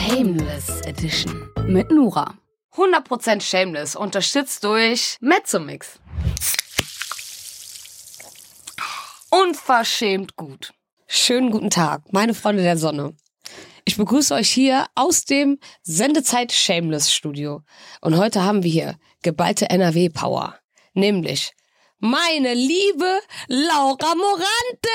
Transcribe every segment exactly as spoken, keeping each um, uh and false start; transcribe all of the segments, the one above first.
Shameless Edition mit Nura. hundert Prozent Shameless, unterstützt durch Mezzomix. Unverschämt gut. Schönen guten Tag, meine Freunde der Sonne. Ich begrüße euch hier aus dem Sendezeit Shameless Studio. Und heute haben wir hier geballte N R W-Power. Nämlich meine liebe Laura Morante.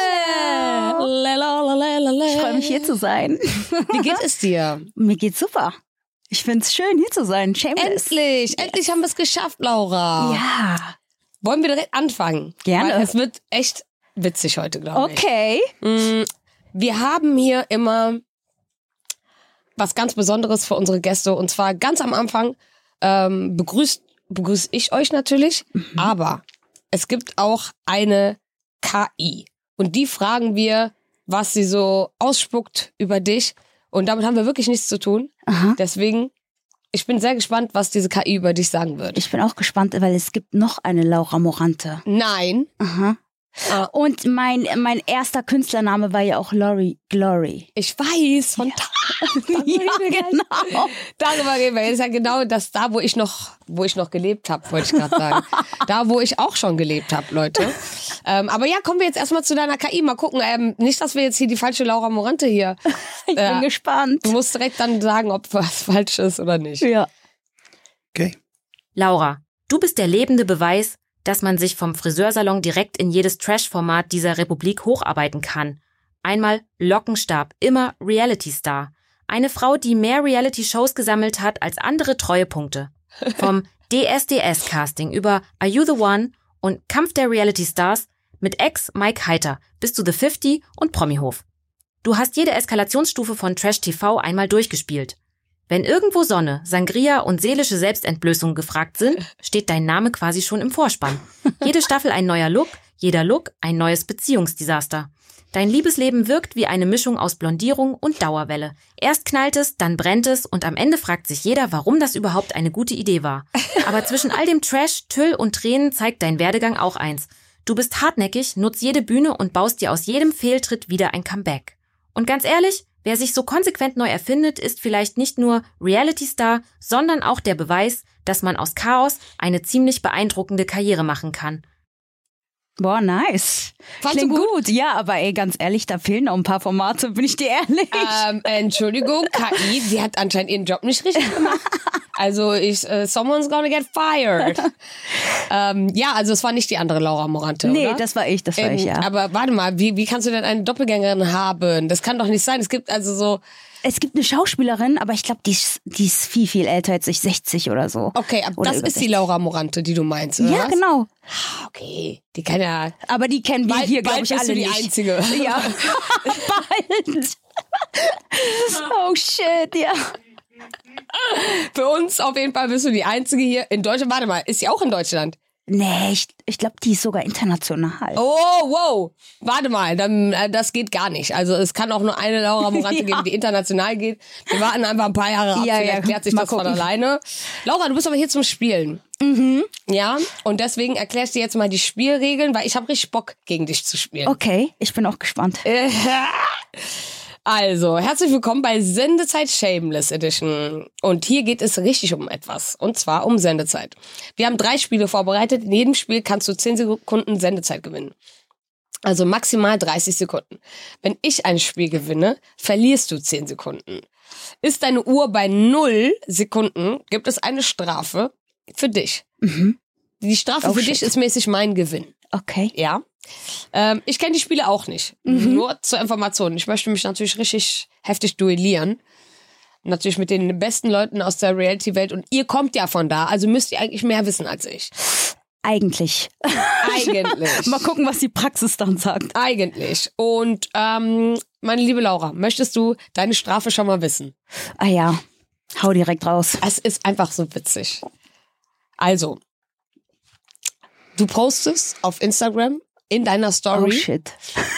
Ich freue mich, hier zu sein. Wie geht es dir? Mir geht's super. Ich find's schön, hier zu sein. Shameless. Endlich, yes. endlich haben wir es geschafft, Laura. Ja. Wollen wir direkt anfangen? Gerne. Weil es wird echt witzig heute, glaube ich. Okay. Wir haben hier immer was ganz Besonderes für unsere Gäste. Und zwar ganz am Anfang ähm, begrüßt begrüße ich euch natürlich, mhm. aber es gibt auch eine K I. Und die fragen wir, was sie so ausspuckt über dich. Und damit haben wir wirklich nichts zu tun. Aha. Deswegen, ich bin sehr gespannt, was diese K I über dich sagen wird. Ich bin auch gespannt, weil es gibt noch eine Laura Morante. Nein. Aha. Ah. Und mein, mein erster Künstlername war ja auch Lori Glory. Ich weiß, von ja. ja, genau. Darüber reden wir. Das ist ja genau das da, wo ich noch, wo ich noch gelebt habe, wollte ich gerade sagen. Da, wo ich auch schon gelebt habe, Leute. Ähm, aber ja, kommen wir jetzt erstmal zu deiner K I. Mal gucken. Ähm, nicht, dass wir jetzt hier die falsche Laura Morante hier. Ich äh, bin gespannt. Du musst direkt dann sagen, ob was falsch ist oder nicht. Ja. Okay. Laura, du bist der lebende Beweis, dass man sich vom Friseursalon direkt in jedes Trash-Format dieser Republik hocharbeiten kann. Einmal Lockenstab, immer Reality-Star. Eine Frau, die mehr Reality-Shows gesammelt hat als andere Treuepunkte. Vom D S D S-Casting über Are You the One und Kampf der Reality-Stars mit Ex Mike Heiter bis zu The fünfzig und Promihof. Du hast jede Eskalationsstufe von Trash-T V einmal durchgespielt. Wenn irgendwo Sonne, Sangria und seelische Selbstentblößung gefragt sind, steht dein Name quasi schon im Vorspann. Jede Staffel ein neuer Look, jeder Look ein neues Beziehungsdesaster. Dein Liebesleben wirkt wie eine Mischung aus Blondierung und Dauerwelle. Erst knallt es, dann brennt es und am Ende fragt sich jeder, warum das überhaupt eine gute Idee war. Aber zwischen all dem Trash, Tüll und Tränen zeigt dein Werdegang auch eins. Du bist hartnäckig, nutzt jede Bühne und baust dir aus jedem Fehltritt wieder ein Comeback. Und ganz ehrlich, wer sich so konsequent neu erfindet, ist vielleicht nicht nur Reality-Star, sondern auch der Beweis, dass man aus Chaos eine ziemlich beeindruckende Karriere machen kann. Boah, nice. Fandst Klingt du gut? gut? Ja, aber ey, ganz ehrlich, da fehlen noch ein paar Formate, bin ich dir ehrlich. Ähm, Entschuldigung, K I, sie hat anscheinend ihren Job nicht richtig gemacht. Also ich, uh, someone's gonna get fired. ähm, ja, also es war nicht die andere Laura Morante, nee, oder? Nee, das war ich, das war ähm, ich, ja. Aber warte mal, wie, wie kannst du denn eine Doppelgängerin haben? Das kann doch nicht sein. Es gibt also so... Es gibt eine Schauspielerin, aber ich glaube, die ist, die ist viel, viel älter als ich, sechzig oder so. Okay, aber oder das ist sechzig. Die Laura Morante, die du meinst, oder? Ja, was? genau. Okay, die kann ja... Aber die kennen wir bald, hier, glaube ich, bald alle bist du nicht. die Einzige. Ja, bald. Oh shit, ja. Für uns auf jeden Fall bist du die Einzige hier in Deutschland. Warte mal, ist sie auch in Deutschland? Nee, ich, ich glaube, die ist sogar international. Oh, wow. Warte mal, dann, das geht gar nicht. Also es kann auch nur eine Laura Morante ja. geben, die international geht. Wir warten einfach ein paar Jahre ab, ja, vielleicht ja, klärt sich das gucken. Von alleine. Laura, du bist aber hier zum Spielen. Mhm. Ja, und deswegen erklärst du jetzt mal die Spielregeln, weil ich habe richtig Bock, gegen dich zu spielen. Okay, ich bin auch gespannt. Also, herzlich willkommen bei Sendezeit Shameless Edition. Und hier geht es richtig um etwas. Und zwar um Sendezeit. Wir haben drei Spiele vorbereitet. In jedem Spiel kannst du zehn Sekunden Sendezeit gewinnen. Also maximal dreißig Sekunden. Wenn ich ein Spiel gewinne, verlierst du zehn Sekunden. Ist deine Uhr bei null Sekunden, gibt es eine Strafe für dich. Mhm. Die Strafe oh, für shit. dich ist mäßig mein Gewinn. Okay. Ja. Ähm, ich kenne die Spiele auch nicht. Mhm. Nur zur Information. Ich möchte mich natürlich richtig heftig duellieren. Natürlich mit den besten Leuten aus der Reality-Welt. Und ihr kommt ja von da, also müsst ihr eigentlich mehr wissen als ich. Eigentlich. Eigentlich. Mal gucken, was die Praxis dann sagt. Eigentlich. Und ähm, meine liebe Laura, möchtest du deine Strafe schon mal wissen? Ah ja, hau direkt raus. Es ist einfach so witzig. Also, du postest auf Instagram in deiner Story. Oh shit.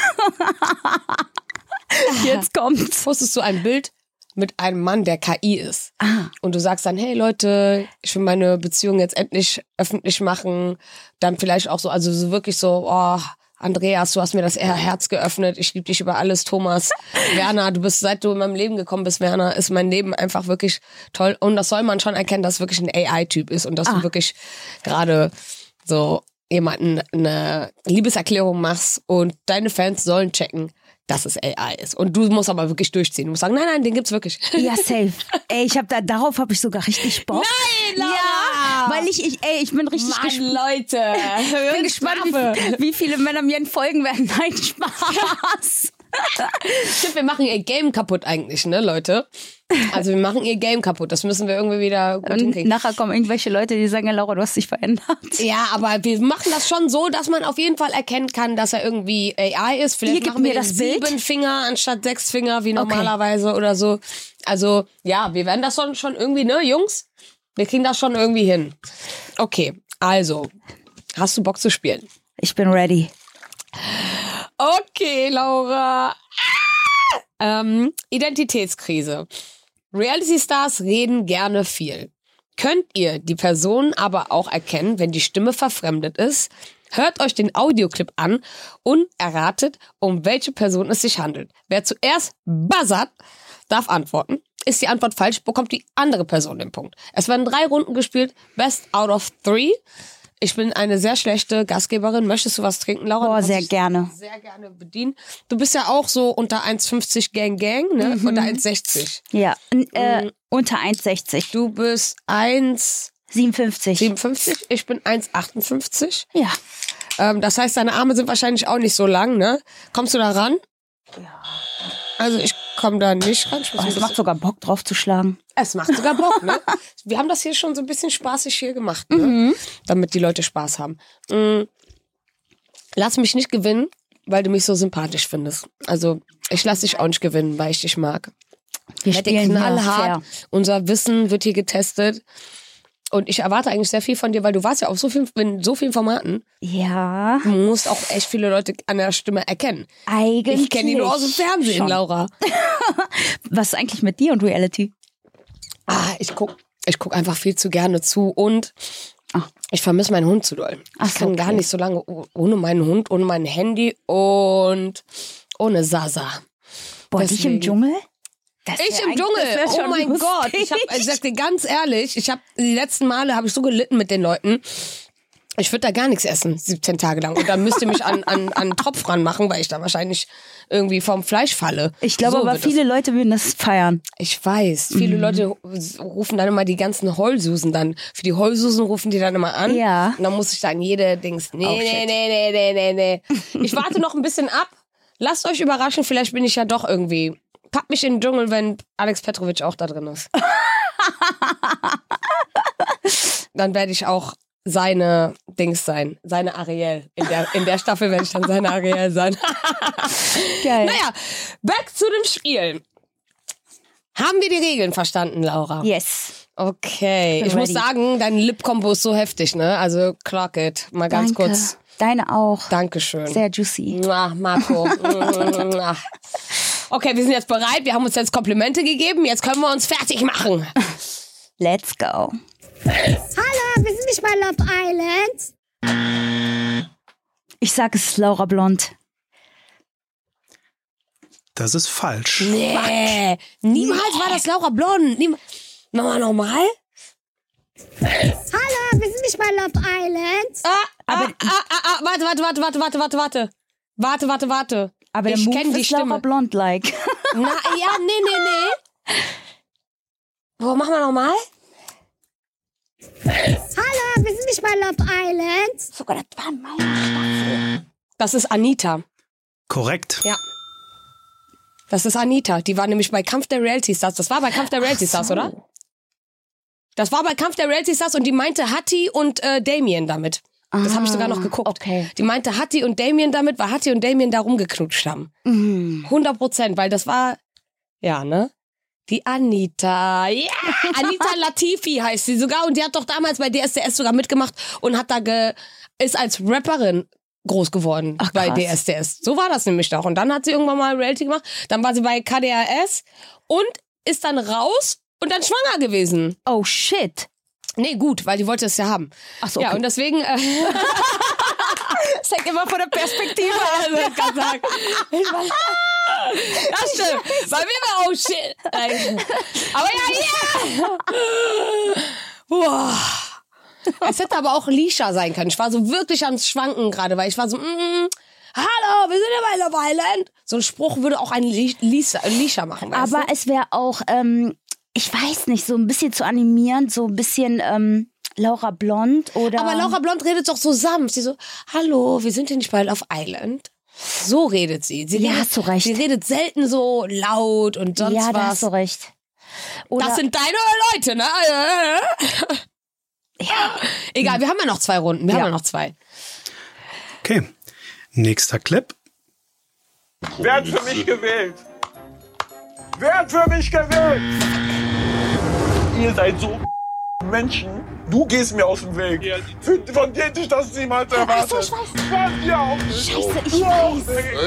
Jetzt kommt's. Postest du ein Bild mit einem Mann, der K I ist. Ah. Und du sagst dann, hey Leute, ich will meine Beziehung jetzt endlich öffentlich machen. Dann vielleicht auch so, also so wirklich so, oh, Andreas, du hast mir das Herz geöffnet. Ich liebe dich über alles, Thomas. Werner, du bist, seit du in meinem Leben gekommen bist, Werner, ist mein Leben einfach wirklich toll. Und das soll man schon erkennen, dass es wirklich ein A I-Typ ist und dass ah. du wirklich gerade so jemanden eine Liebeserklärung machst und deine Fans sollen checken, dass es A I ist. Und du musst aber wirklich durchziehen. Du musst sagen, nein, nein, den gibt's wirklich. Ja, safe. Ey, ich hab da, darauf habe ich sogar richtig Bock. Nein, Laura! Ja, weil ich, ich, ey, ich bin richtig Mann, gespannt. Leute. Ich bin gespannt, wie, wie viele Männer mir entfolgen werden. Nein, Spaß. Stimmt, wir machen ihr Game kaputt eigentlich, ne, Leute? Also wir machen ihr Game kaputt. Das müssen wir irgendwie wieder gut Und hinkriegen. nachher kommen irgendwelche Leute, die sagen, ja, Laura, du hast dich verändert. Ja, aber wir machen das schon so, dass man auf jeden Fall erkennen kann, dass er irgendwie A I ist. Vielleicht Ihr machen wir mir das sieben Bild? Finger anstatt sechs Finger, wie normalerweise okay. oder so. Also, ja, wir werden das schon, schon irgendwie, ne, Jungs? Wir kriegen das schon irgendwie hin. Okay, also, hast du Bock zu spielen? Ich bin ready. Okay, Laura. Ähm, Identitätskrise. Reality-Stars reden gerne viel. Könnt ihr die Person aber auch erkennen, wenn die Stimme verfremdet ist? Hört euch den Audioclip an und erratet, um welche Person es sich handelt. Wer zuerst buzzert, darf antworten. Ist die Antwort falsch, bekommt die andere Person den Punkt. Es werden drei Runden gespielt. Best out of three. Ich bin eine sehr schlechte Gastgeberin. Möchtest du was trinken, Laura? Boah, sehr gerne. Sehr gerne bedienen. Du bist ja auch so unter eins fünfzig Gang Gang, ne? Mhm. Unter eins sechzig. Ja, äh, mhm. unter eins sechzig. Du bist eins siebenundfünfzig. siebenundfünfzig. Ich bin eins achtundfünfzig. Ja. Ähm, das heißt, deine Arme sind wahrscheinlich auch nicht so lang, ne? Kommst du da ran? Ja. Also ich komme da nicht ran. Oh, es macht sogar Bock, drauf zu schlagen. Es macht sogar Bock, ne? Wir haben das hier schon so ein bisschen spaßig hier gemacht, ne? Mhm. Damit die Leute Spaß haben. Mhm. Lass mich nicht gewinnen, weil du mich so sympathisch findest. Also ich lass dich auch nicht gewinnen, weil ich dich mag. Wir spielen knallhart. Unser Wissen wird hier getestet. Und ich erwarte eigentlich sehr viel von dir, weil du warst ja auf so vielen, in so vielen Formaten. Ja. Du musst auch echt viele Leute an der Stimme erkennen. Eigentlich. Ich kenne die nur aus dem Fernsehen, schon. Laura. Was ist eigentlich mit dir und Reality? Ah, ich guck, ich guck einfach viel zu gerne zu und Ach. ich vermisse meinen Hund zu doll. Ach ich kann okay. gar nicht so lange ohne meinen Hund, ohne mein Handy und ohne Sasa. Boah, dich im Dschungel? Ich im Dschungel, oh mein lustig. Gott. Ich, hab, ich sag dir ganz ehrlich, ich habe die letzten Male habe ich so gelitten mit den Leuten. Ich würde da gar nichts essen, siebzehn Tage lang. Und dann müsst ihr mich an, an, an einen Tropf ranmachen, weil ich da wahrscheinlich irgendwie vom Fleisch falle. Ich glaube so aber, viele das. Leute würden das feiern. Ich weiß. Viele mhm. Leute rufen dann immer die ganzen Heulsusen dann. Für die Heulsusen rufen die dann immer an. Ja. Und dann muss ich dann jede Dings, nee, oh, nee, nee, nee, nee, nee, nee. Ich warte noch ein bisschen ab. Lasst euch überraschen, vielleicht bin ich ja doch irgendwie... Pack mich in den Dschungel, wenn Alex Petrovic auch da drin ist. Dann werde ich auch seine Dings sein. Seine Ariel. In der, in der Staffel werde ich dann seine Ariel sein. Geil. Naja, back zu dem Spiel. Haben wir die Regeln verstanden, Laura? Yes. Okay. Ich, ich muss sagen, dein Lip-Kombo ist so heftig, ne? Also, clock it. Mal ganz Danke. kurz. Deine auch. Dankeschön. Sehr juicy. Mua, Marco. Okay, wir sind jetzt bereit. Wir haben uns jetzt Komplimente gegeben. Jetzt können wir uns fertig machen. Let's go. Hallo, wir sind nicht bei Love Island. Ich sag, es ist Laura Blond. Das ist falsch. Nee, niemals war das Laura Blond. Niem- Nochmal, nochmal. Hallo, wir sind nicht bei Love Island. Ah, aber ah, ah, ah, ah, warte, warte, warte, warte, warte, warte, warte. Warte, warte, warte. Aber ich kenne die Laura Stimme. Blond like. Na, ja, nee, nee, nee. Wo, machen wir nochmal? Hallo, wir sind nicht bei Love Island. Sogar das war meine Staffel. Das ist Anita. Korrekt. Ja. Das ist Anita. Die war nämlich bei Kampf der Reality Stars. Das war bei Kampf der Reality Stars, so. Oder? Das war bei Kampf der Reality Stars und die meinte Hatti und äh, Damien damit. Das habe ich sogar noch geguckt. Okay. Die meinte Hatti und Damien damit, weil Hatti und Damien da rumgeknutscht haben. Mhm. hundert Prozent, weil das war, ja, ne? Die Anita. Ja! Yeah! Anita Latifi heißt sie sogar. Und die hat doch damals bei D S D S sogar mitgemacht und hat da ge, ist als Rapperin groß geworden. Ach, bei D S D S. So war das nämlich doch. Und dann hat sie irgendwann mal Reality gemacht. Dann war sie bei K D R S und ist dann raus und dann schwanger gewesen. Oh shit. Nee, gut, weil die wollte es ja haben. Ach so, ja, okay. und deswegen... Äh Das hängt immer von der Perspektive an. Also, ich kann sagen. Ich war, das stimmt. Bei mir war auch shit. Aber ja, ja. Boah. Es hätte aber auch Lisha sein können. Ich war so wirklich am Schwanken gerade, weil ich war so, mm, hallo, wir sind ja bei Love Island. So ein Spruch würde auch ein Lisa, Lisha machen. Weißt Aber du? es wäre auch, ähm, ich weiß nicht, so ein bisschen zu animieren, so ein bisschen ähm, Laura Blond oder... Aber Laura Blond redet doch so sanft. Sie so, hallo, wir sind hier nicht bei Love Island. So redet sie. sie Ja, redet, hast du recht. Sie redet selten so laut und sonst ja, was. da hast du recht. Oder, Das sind deine Leute, ne? ja. Egal, wir haben ja noch zwei Runden. Wir Ja. haben ja noch zwei. Okay. Nächster Clip. Wer hat für mich gewählt? Wer hat für mich gewählt? Ihr seid so Menschen. Du gehst mir aus dem Weg. Für, von dir hätte ich das niemals erwartet. Ach so, ich weiß. Von dir auch nicht. Scheiße, ich weiß.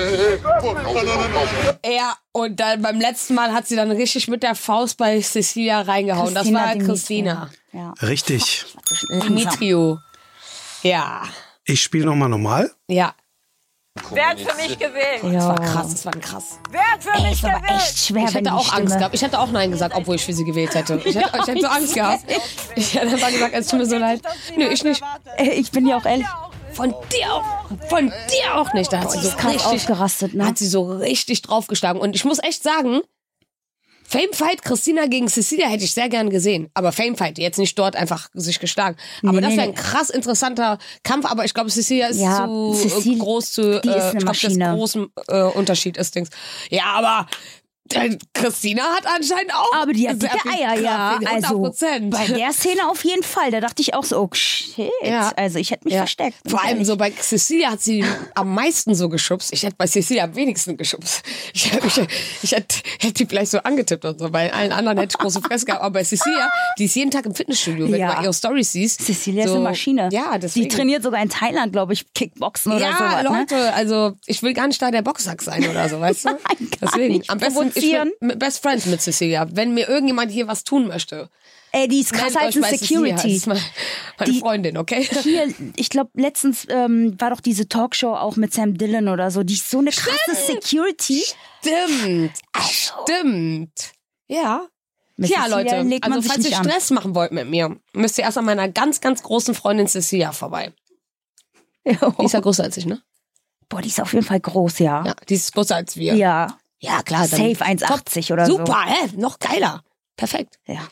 Ja, und dann beim letzten Mal hat sie dann richtig mit der Faust bei Cecilia reingehauen. Christina das war Dimitri. Christina. Ja. Richtig. Dimitrio. Ja. Ich spiele nochmal normal. Ja. Wer hat für mich gewählt? Das war krass, das war krass. Wer hat für Ey, mich es war aber gewählt? echt schwer, Ich wenn hätte die auch Stimme... Angst gehabt. Ich hätte auch Nein gesagt, obwohl ich für sie gewählt hätte. Ich hätte, ich hätte so Angst gehabt. Ich hätte einfach gesagt, es tut mir so leid. Nö, ich nicht. Ey, ich bin ja auch ehrlich, Von dir auch. Von dir auch nicht. Da hat sie so krass richtig, ausgerastet, ne? hat sie so richtig draufgeschlagen. Und ich muss echt sagen, Famefight Christina gegen Cecilia hätte ich sehr gern gesehen. Aber Famefight, jetzt nicht dort einfach sich geschlagen. Aber Nee, das nee, wäre ein nee. krass interessanter Kampf. Aber ich glaube, Cecilia ist Ja, zu Cecil- äh, groß zu, die ist äh, eine ich glaube, Maschine. das großen äh, Unterschied ist Dings. Ja, aber äh, Christina hat anscheinend auch Aber die hat sehr dicke viel Eier, ja. Kraft, Also hundert Prozent. bei der Szene auf jeden Fall. Da dachte ich auch so, oh shit. Ja. Also ich hätte mich Ja. versteckt. Vor allem so bei Cecilia hat sie am meisten so geschubst. Ich hätte bei Cecilia am wenigsten geschubst. Ich, ich, ich hätte, hätte die vielleicht so angetippt und so. Bei allen anderen hätte ich große Fresse gehabt. Aber bei Cecilia, die ist jeden Tag im Fitnessstudio, wenn Ja. du mal ihre Storys siehst. Cecilia so, ist eine Maschine. Ja, Die deswegen. trainiert sogar in Thailand, glaube ich, Kickboxen oder ja, sowas. Ne? Leute, also ich will gar nicht da der Boxsack sein oder so, weißt du? Nein, gar Deswegen, nicht. am besten, ich Provozieren. bin Best Friends mit Cecilia. Wenn mir irgendjemand hier was tun möchte, Ey, die ist meldet krasser als euch ein bei Cecilia. Das Security. ist meine, meine Die- Freundin, okay? Hier, ich glaube, letztens ähm, war doch diese Talkshow auch mit Sam Dillon oder so. Die ist so eine krasse Security. Stimmt. Stimmt. Ja. Mit Ja, Cecilia Leute, legt man also sich falls nicht ihr an. Stress machen wollt mit mir, müsst ihr erst an meiner ganz, ganz großen Freundin Cecilia vorbei. Die ist ja größer als ich, ne? Boah, die ist auf jeden Fall groß, ja. Ja, die ist größer als wir. Ja. Ja, klar. Dann Safe eins achtzig oder Super, so. hä? Noch geiler. Perfekt. Ja.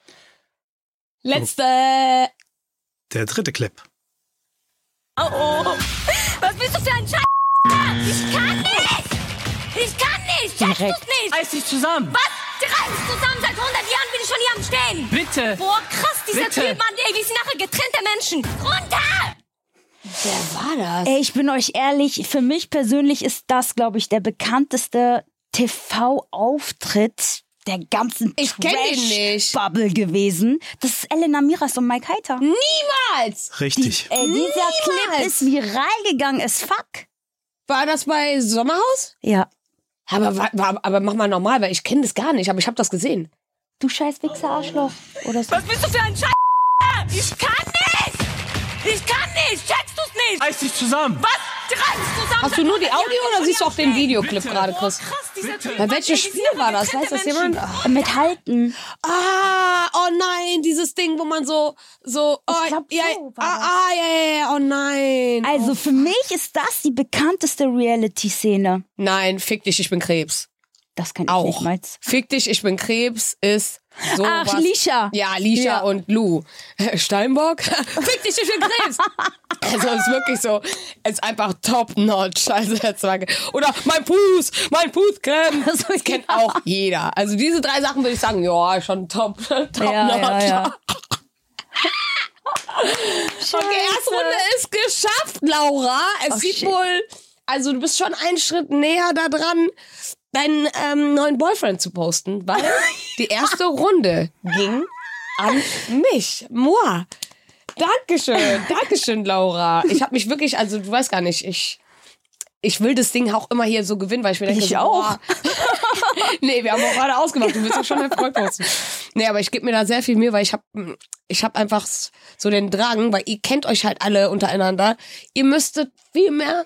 Letzte. Der dritte Clip. Oh, oh. Was bist du für ein Scheiß? Ich kann nicht! Ich kann nicht! Checkst Direkt. du's nicht? Reiß dich zusammen. Was? Wir reißen zusammen. Seit hundert Jahren bin ich schon hier am Stehen. Bitte. Boah, krass, dieser Bitte. Typ, Mann. Ey, wir sind nachher getrennte Menschen. Runter! Wer war das? Ey, ich bin euch ehrlich, für mich persönlich ist das, glaube ich, der bekannteste T V-Auftritt der ganzen Ich kenn den nicht. Trash-Bubble gewesen. Das ist Elena Miras und Mike Heiter. Niemals! Richtig. Ey, dieser Niemals. Clip ist viral gegangen as fuck. War das bei Sommerhaus? Ja. Aber, war, war, aber mach mal normal, weil ich kenne das gar nicht, aber ich habe das gesehen. Du scheiß Wichser Arschloch. Oder so. Was bist du für ein Scheiß? Ich kann nicht! Ich kann nicht! Checkst du's nicht? Reiß dich zusammen. Was? Wir reißen zusammen. Hast du nur die Audio oder siehst du auch den Videoclip gerade, Boah, Chris? krass, dieser Typ. Bei Mann, welches ey, wir Spiel sind war nachher das? Weiß getrennte das jemand? Menschen. Mit Halten. Ah, oh nein, dieses Ding, wo man so, so, oh, Ich glaub, ja, so war ah, das. ah, ja, ja, ja, oh nein. Also oh. für mich ist das die bekannteste Reality-Szene. Nein, fick dich, ich bin Krebs. Das kann ich Auch. nicht mal. Fick dich, ich bin Krebs ist so Ach, was. Lisha. Ja, Lisha Ja. und Lou. Steinbock? Fick dich, ich bin Krebs. Also ist wirklich so, ist einfach top notch. Also jetzt sage oder mein Fuß, mein Fußcreme. Also, Das kennt ja. auch jeder. Also diese drei Sachen würde ich sagen, ja, schon top, top Ja, notch. ja, ja. Okay, erste Runde ist geschafft, Laura. Es Oh, sieht shit. wohl, also du bist schon einen Schritt näher da dran, deinen ähm, neuen Boyfriend zu posten, weil die erste Runde ging an mich. Moi. Dankeschön, Dankeschön, Laura. Ich habe mich wirklich, also du weißt gar nicht, ich ich will das Ding auch immer hier so gewinnen, weil ich mir denke, Ich so, auch. boah. Nee, wir haben auch gerade ausgemacht, du willst ja schon einen Freund posten. Nee, aber ich gebe mir da sehr viel Mühe, weil ich habe ich hab einfach so den Drang, weil ihr kennt euch halt alle untereinander. Ihr müsstet viel mehr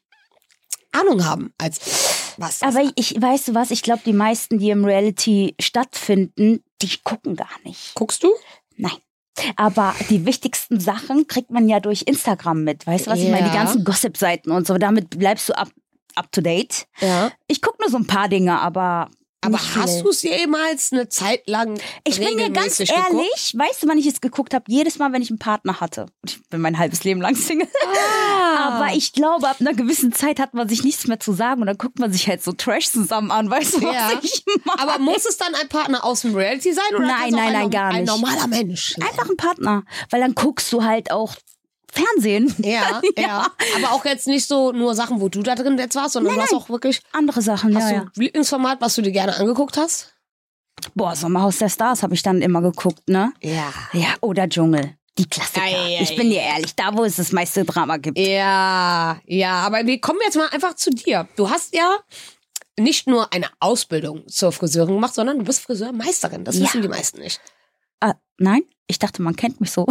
Ahnung haben als was. Das Aber ich, ich weißt du was, ich glaube, die meisten, die im Reality stattfinden, die gucken gar nicht. Guckst du? Nein. Aber die wichtigsten Sachen kriegt man ja durch Instagram mit. Weißt du was? Ja. Ich meine, die ganzen Gossip-Seiten und so, damit bleibst du up, up to date. Ja. Ich gucke nur so ein paar Dinge, aber. Aber nicht viel. hast du es jemals eine Zeit lang Ich bin dir ganz regelmäßig ehrlich, geguckt? weißt du, wann ich es geguckt habe? Jedes Mal, wenn ich einen Partner hatte. Und ich bin mein halbes Leben lang Single. Ah. Aber ich glaube, ab einer gewissen Zeit hat man sich nichts mehr zu sagen und dann guckt man sich halt so Trash zusammen an, weißt du, Ja. was ich meine? Aber muss es dann ein Partner aus dem Reality sein? Oder Nein, kann's auch nein, ein, nein, gar ein nicht. normaler Mensch sein? Einfach ein Partner. Weil dann guckst du halt auch Fernsehen. Ja, ja, Aber auch jetzt nicht so nur Sachen, wo du da drin jetzt warst, sondern Nein, du hast nein. auch wirklich. Andere Sachen, Hast ja, du ja. ein Lieblingsformat, was du dir gerne angeguckt hast? Boah, Sommerhaus der Stars habe ich dann immer geguckt, ne? Ja. Ja, oder Dschungel. Die Klassiker. Ei, ei, ich bin dir ehrlich, da wo es das meiste Drama gibt. Ja, ja, aber wir kommen jetzt mal einfach zu dir. Du hast ja nicht nur eine Ausbildung zur Friseurin gemacht, sondern du bist Friseurmeisterin. Das Ja. wissen die meisten nicht. Ah, nein, ich dachte, man kennt mich so.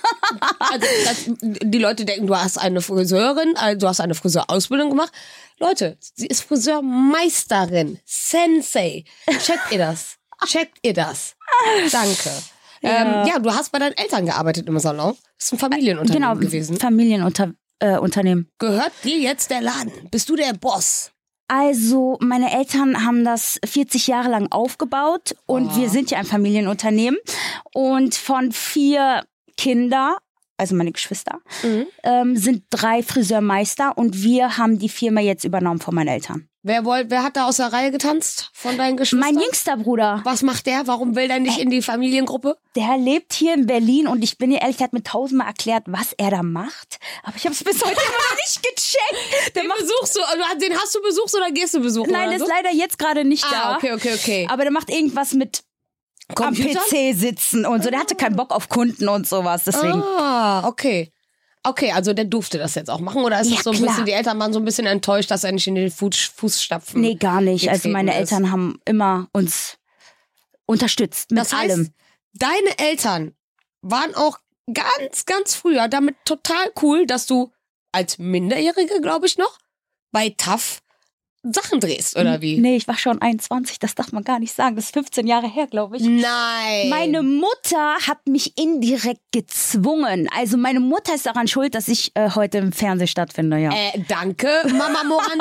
Also, das, die Leute denken, du hast eine Friseurin, also du hast eine Friseurausbildung gemacht. Leute, sie ist Friseurmeisterin. Sensei. Checkt ihr das? Checkt ihr das? Danke. Ja, ähm, ja du hast bei deinen Eltern gearbeitet im Salon. Das ist ein Familienunternehmen Genau, gewesen. Familienunternehmen. Äh, Unternehmen. Gehört dir jetzt der Laden? Bist du der Boss? Also, meine Eltern haben das vierzig Jahre lang aufgebaut und Oh. wir sind ja ein Familienunternehmen. Und von vier Kinder, also meine Geschwister, Mhm. ähm, sind drei Friseurmeister und wir haben die Firma jetzt übernommen von meinen Eltern. Wer, wollt, wer hat da aus der Reihe getanzt von deinen Geschwistern? Mein jüngster Bruder, Was macht der? Warum will der nicht in die Familiengruppe? der lebt hier in Berlin und ich bin dir ehrlich, der hat mir tausendmal erklärt, was er da macht. Aber ich habe es bis heute immer noch nicht gecheckt. Der Den macht, besuchst du, also den hast du besucht oder gehst du besuchen? nein, oder der ist so? leider jetzt gerade nicht Ah, da. okay, okay, okay. Aber der macht irgendwas mit Computer? am P C sitzen und so. Der hatte keinen Bock auf Kunden und sowas, deswegen. Ah, okay. Okay, also der durfte das jetzt auch machen oder ist Ja, es so ein klar. bisschen, die Eltern waren so ein bisschen enttäuscht, dass er nicht in den Fuß, Fußstapfen Nee, gar nicht. Also getreten meine ist. Eltern haben immer uns unterstützt mit Das heißt, allem. deine Eltern waren auch ganz, ganz früher damit total cool, dass du als Minderjährige, glaube ich noch, bei T A F Sachen drehst, oder wie? Nee, ich war schon einundzwanzig, das darf man gar nicht sagen. Das ist fünfzehn Jahre her, glaube ich. Nein. Meine Mutter hat mich indirekt gezwungen. Also meine Mutter ist daran schuld, dass ich äh, heute im Fernsehen stattfinde, ja. Äh, danke, Mama Morante.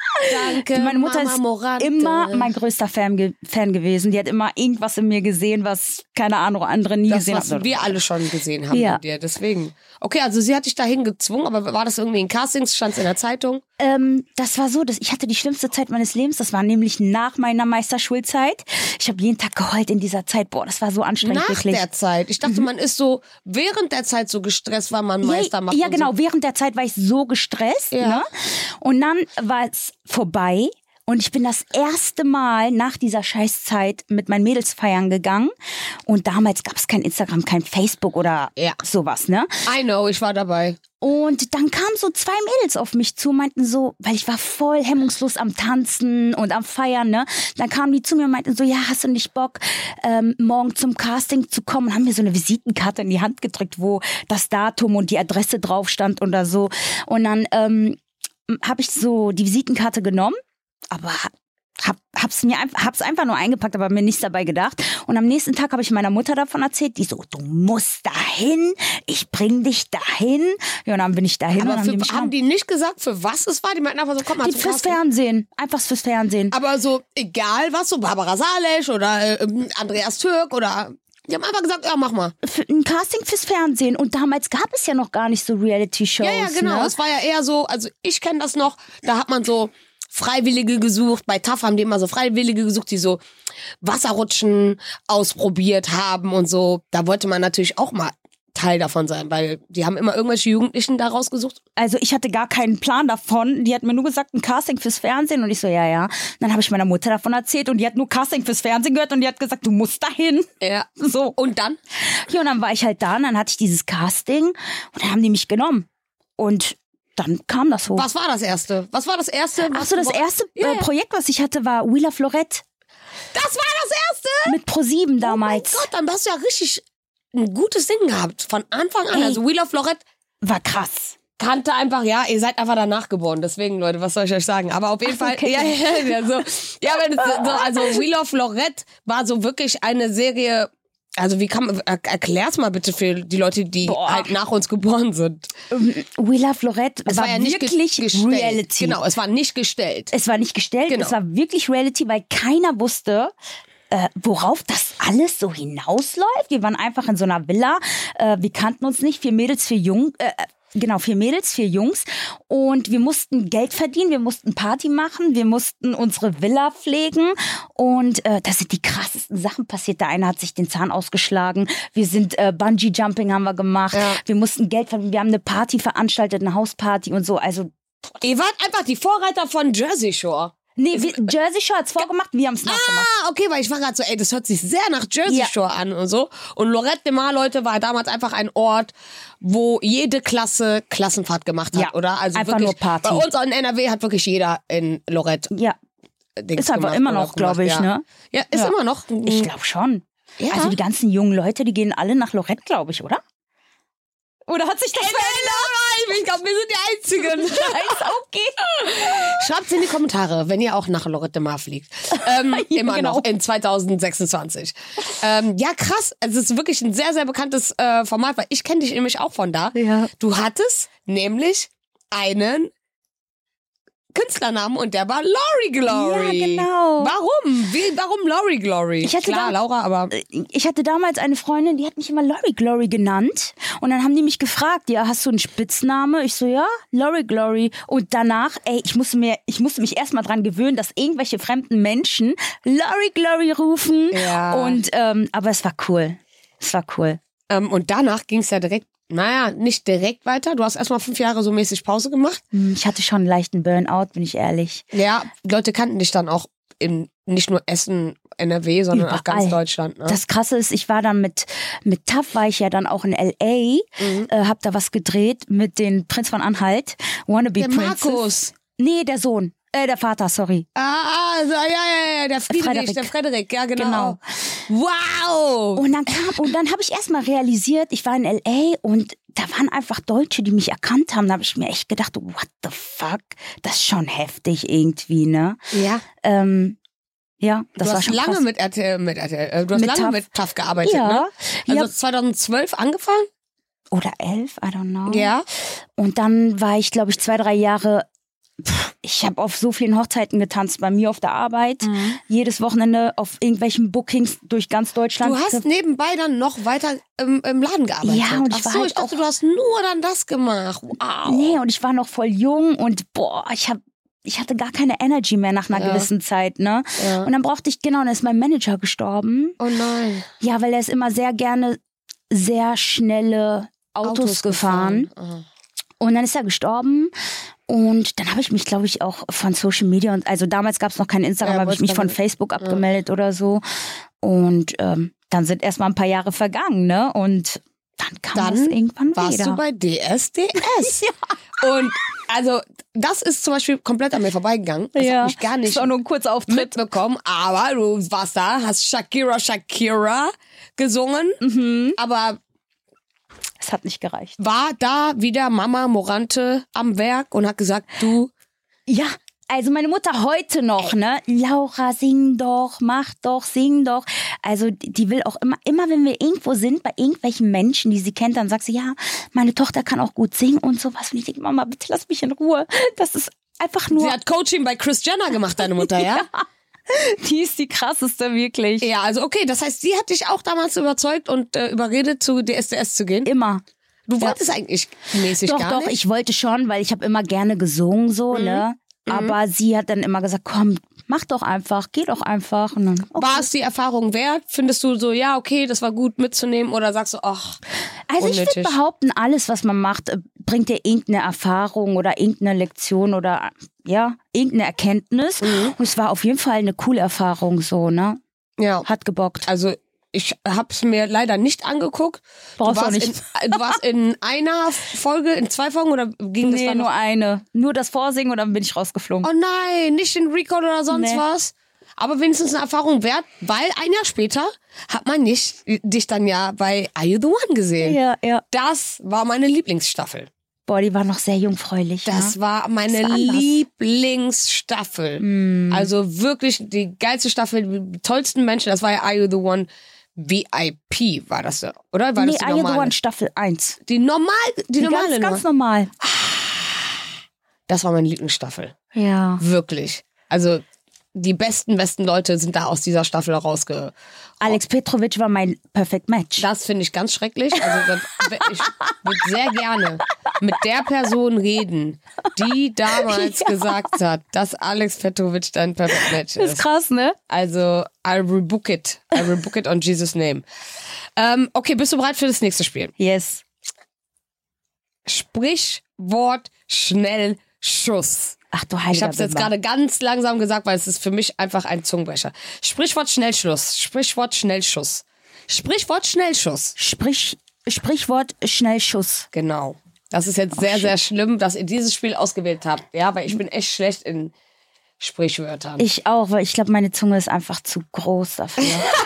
Danke, Meine Mutter Mama ist Morante. immer mein größter Fan, ge Fan gewesen. Die hat immer irgendwas in mir gesehen, was, keine Ahnung, andere nie Das, gesehen was haben. wir alle schon gesehen haben Ja. mit dir, deswegen. Okay, also sie hat dich dahin gezwungen, aber war das irgendwie in Castings, stand es in der Zeitung? Ähm, das war so, dass ich hatte die schlimmste Zeit meines Lebens. Das war nämlich nach meiner Meisterschulzeit. Ich habe jeden Tag geheult in dieser Zeit. Boah, das war so anstrengend, Nach wirklich. der Zeit. Ich dachte, man ist so während der Zeit so gestresst, weil man Meister ja, macht. ja, und genau. So. Während der Zeit war ich so gestresst. Ja. Ne? Und dann war es vorbei. Und ich bin das erste Mal nach dieser Scheißzeit mit meinen Mädels feiern gegangen. Und damals gab es kein Instagram, kein Facebook oder Ja. sowas, ne? I know, ich war dabei. Und dann kamen so zwei Mädels auf mich zu, meinten so, weil ich war voll hemmungslos am Tanzen und am Feiern, ne? Dann kamen die zu mir und meinten so, ja, hast du nicht Bock, ähm, morgen zum Casting zu kommen? Und haben mir so eine Visitenkarte in die Hand gedrückt, wo das Datum und die Adresse drauf stand oder so. Und dann ähm, habe ich so die Visitenkarte genommen, aber hab, hab's mir einfach, hab's einfach nur eingepackt, aber mir nichts dabei gedacht. Und am nächsten Tag habe ich meiner Mutter davon erzählt, die so, du musst dahin, ich bring dich dahin. Ja, und dann bin ich dahin. Aber und für, haben die mich haben die nicht gesagt, für was es war? Die meinten einfach so, komm mal die zum fürs Casting. Fernsehen, einfach fürs Fernsehen. Aber so, egal was, so Barbara Salesch oder äh, Andreas Türk oder... Die haben einfach gesagt, ja, mach mal. Für ein Casting fürs Fernsehen. Und damals gab es ja noch gar nicht so Reality-Shows. Ja, ja, genau. Ne? Es war ja eher so, also ich kenne das noch, da hat man so Freiwillige gesucht. Bei T A F haben die immer so Freiwillige gesucht, die so Wasserrutschen ausprobiert haben und so. Da wollte man natürlich auch mal Teil davon sein, weil die haben immer irgendwelche Jugendlichen da rausgesucht. Also ich hatte gar keinen Plan davon. Die hat mir nur gesagt, ein Casting fürs Fernsehen. Und ich so, ja, ja. Dann habe ich meiner Mutter davon erzählt und die hat nur Casting fürs Fernsehen gehört und die hat gesagt, du musst dahin. Ja. So. Und dann? Ja, und dann war ich halt da und dann hatte ich dieses Casting und dann haben die mich genommen. Und dann kam das hoch. Was war das erste? Was war das erste? Ach was so, das du- erste Ja, äh, ja. Projekt, was ich hatte, war Wheel of Lorette. Das war das erste? Mit ProSieben damals. Oh mein Gott, dann hast du ja richtig ein gutes Ding gehabt. Von Anfang an. Ey. Also Wheel of Lorette War krass. kannte einfach, ja, ihr seid einfach danach geboren. Deswegen, Leute, was soll ich euch sagen? Aber auf jeden Ach so, Fall, okay. ja, ja, ja, so, ja, wenn es so, also Wheel of Lorette war so wirklich eine Serie. Also wie kann man, er, erklär's mal bitte für die Leute, die Boah. halt nach uns geboren sind. Wheel of Lorette Es war, war, ja nicht wirklich ge- gestellt. Reality. Genau, es war nicht gestellt. Es war nicht gestellt, Genau. es war wirklich Reality, weil keiner wusste, äh, worauf das alles so hinausläuft. Wir waren einfach in so einer Villa, äh, wir kannten uns nicht, vier Mädels, vier Jung, äh, genau, vier Mädels, vier Jungs und wir mussten Geld verdienen, wir mussten Party machen, wir mussten unsere Villa pflegen und äh, da sind die krassesten Sachen passiert. Der eine hat sich den Zahn ausgeschlagen, wir sind äh, Bungee-Jumping haben wir gemacht, Ja. wir mussten Geld verdienen, wir haben eine Party veranstaltet, eine Hausparty und so, also Ihr wart einfach die Vorreiter von Jersey Shore. nee, wir, Jersey Shore hat's vorgemacht, wir haben's nachgemacht. Ah, okay, weil ich war gerade so, ey, das hört sich sehr nach Jersey Ja. Shore an und so. Und Lorette de Mar, Leute, war damals einfach ein Ort, wo jede Klasse Klassenfahrt gemacht hat, Ja, oder? Also einfach wirklich, nur Party. Bei uns in N R W hat wirklich jeder in Lorette Ja, Dings ist einfach gemacht immer oder noch, glaube ich, ja. ne? Ja, ist Ja. immer noch. Ich glaube schon. Ja. Also die ganzen jungen Leute, die gehen alle nach Lorette, glaube ich, oder? Oder hat sich das verändert? Ich glaube, wir sind die Einzigen. Ist okay. Schreibt's in die Kommentare, wenn ihr auch nach Lorette de Mar fliegt. Ähm, Ja, immer genau. noch in zwanzig sechsundzwanzig. Ähm, ja, krass. Also es ist wirklich ein sehr, sehr bekanntes äh, Format, weil ich kenne dich nämlich auch von da. Ja. Du hattest nämlich einen Künstlernamen und der war Lori Glory. Ja, genau. Warum? Wie, warum Lori Glory? Ich hatte Klar, da- Laura, aber Ich hatte damals eine Freundin, die hat mich immer Lori Glory genannt. Und dann haben die mich gefragt, ja, hast du einen Spitzname? Ich so, ja, Lori Glory. Und danach, ey, ich musste mir, ich musste mich erstmal dran gewöhnen, dass irgendwelche fremden Menschen Lori Glory rufen. Ja. Und, ähm, aber es war cool. Es war cool. ähm, und danach ging es ja direkt, naja, nicht direkt weiter. Du hast erstmal fünf Jahre so mäßig Pause gemacht. Hm, Ich hatte schon einen leichten Burnout, bin ich ehrlich. Ja, Leute kannten dich dann auch in nicht nur Essen, N R W, sondern auch ganz Überall. Deutschland. Ne? Das Krasse ist, ich war dann mit mit T A F war ich ja dann auch in L A, Mhm. äh, hab da was gedreht mit den Prinz von Anhalt, Wannabe Der Princess. Markus. Nee, der Sohn, äh, der Vater, sorry. Ah, also, ja, ja, ja, der Friedrich, Frederik. der Frederik, ja, genau. Genau. Wow! Und dann kam und dann habe ich erstmal realisiert, ich war in L A und da waren einfach Deutsche, die mich erkannt haben. Da habe ich mir echt gedacht, what the fuck, das ist schon heftig irgendwie, ne? Ja. Ähm, ja, das Du war hast schon lange krass. mit R T L, mit R T L, äh, du hast Mit lange T A F. mit T A F gearbeitet, Ja. ne? Also Ja. zweitausendzwölf angefangen? Oder elf, I don't know. Ja. Und dann war ich, glaube ich, zwei, drei Jahre. Pff, Ich habe auf so vielen Hochzeiten getanzt, bei mir auf der Arbeit, jedes Wochenende auf irgendwelchen Bookings durch ganz Deutschland. Du hast nebenbei dann noch weiter im, im Laden gearbeitet. Ja, und ich Ach war so, halt ich dachte, auch- du hast nur dann das gemacht. Wow. Nee, und ich war noch voll jung und boah, ich hab, ich hatte gar keine Energy mehr nach einer Ja. gewissen Zeit, ne? Ja. Und dann brauchte ich, genau, dann ist mein Manager gestorben. Oh nein. Ja, weil er ist immer sehr gerne sehr schnelle Autos, gefahren. Ah. Und dann ist er gestorben. Und dann habe ich mich, glaube ich, auch von Social Media und also damals gab es noch kein Instagram, Ja, habe ich wollt's mich von dann- Facebook abgemeldet oder so. Und ähm, dann sind erstmal ein paar Jahre vergangen, ne? Und dann kam Dann das irgendwann Warst wieder. du bei D S D S? Und also, das ist zum Beispiel komplett an mir vorbeigegangen. Das ja, hab ich gar nicht das war nur ein kurzer Auftritt. mitbekommen. Aber du warst da, hast Shakira, Shakira gesungen. Mhm. Aber Es hat nicht gereicht. war da wieder Mama Morante am Werk und hat gesagt, du, Ja, also meine Mutter heute noch, ne? Laura, sing doch, mach doch, sing doch. Also die die will auch immer, immer wenn wir irgendwo sind, bei irgendwelchen Menschen, die sie kennt, dann sagt sie, ja, meine Tochter kann auch gut singen und sowas. Und ich denke, Mama, bitte lass mich in Ruhe. Das ist einfach nur, sie hat Coaching bei Kris Jenner gemacht, deine Mutter, ja? die ist die krasseste, wirklich. Ja, also okay, das heißt, sie hat dich auch damals überzeugt und äh, überredet, zu D S D S zu gehen. Immer. Du wolltest eigentlich mäßig Doch, gar doch, nicht. Mhm. ich wollte schon, weil ich habe immer gerne gesungen, so, ne? Aber sie hat dann immer gesagt, komm, mach doch einfach, geh doch einfach. Und dann, okay. War es die Erfahrung wert? Findest du so, ja, okay, das war gut mitzunehmen? Oder sagst du, ach, Also ich unnötig? würde behaupten, alles, was man macht, äh, bringt dir irgendeine Erfahrung oder irgendeine Lektion oder ja, irgendeine Erkenntnis. Mhm. Und es war auf jeden Fall eine coole Erfahrung so, ne? Ja, Hat gebockt. also ich hab's mir leider nicht angeguckt. Brauchst du auch warst nicht. In, du warst in einer Folge, in zwei Folgen oder ging das Nee, dann noch? nur eine. Nur das Vorsingen und dann bin ich rausgeflogen. Oh nein, nicht in Recall oder sonst Nee. was? Aber wenigstens eine Erfahrung wert, weil ein Jahr später hat man nicht dich dann ja bei Are You the One gesehen. Ja, ja. Das war meine Lieblingsstaffel. Boah, die war noch sehr jungfräulich. Das ne? war meine Das war anders. Lieblingsstaffel. Mm. Also wirklich die geilste Staffel, die tollsten Menschen. Das war ja Are You the One V I P, war das so, oder? War Nee, das die Are You the normale? One Staffel eins. Die normal, die, Die normale ganz, ganz nur. normal. Das war meine Lieblingsstaffel. Ja. Wirklich. Also die besten, besten Leute sind da aus dieser Staffel rausge... Alex Petrovic war mein Perfect Match. Das finde ich ganz schrecklich. Also das, ich würde sehr gerne mit der Person reden, die damals Ja. gesagt hat, dass Alex Petrovic dein Perfect Match Das ist ist. krass, ne? Also, I'll rebook it. I'll rebook it on Jesus' name. Ähm, okay, bist du bereit für das nächste Spiel? Yes. Sprichwort Schnellschuss. Ach du Heiliger Ich habe es jetzt Bimbam. gerade ganz langsam gesagt, weil es ist für mich einfach ein Zungenbrecher. Sprichwort Schnellschluss. Sprichwort Schnellschuss. Sprichwort Schnellschuss. Sprich, Sprichwort Schnellschuss. Genau. Das ist jetzt sehr, sehr schlimm, dass ihr dieses Spiel ausgewählt habt. Ja, weil ich bin echt schlecht in Sprichwörtern. Ich auch, weil ich glaube, meine Zunge ist einfach zu groß dafür.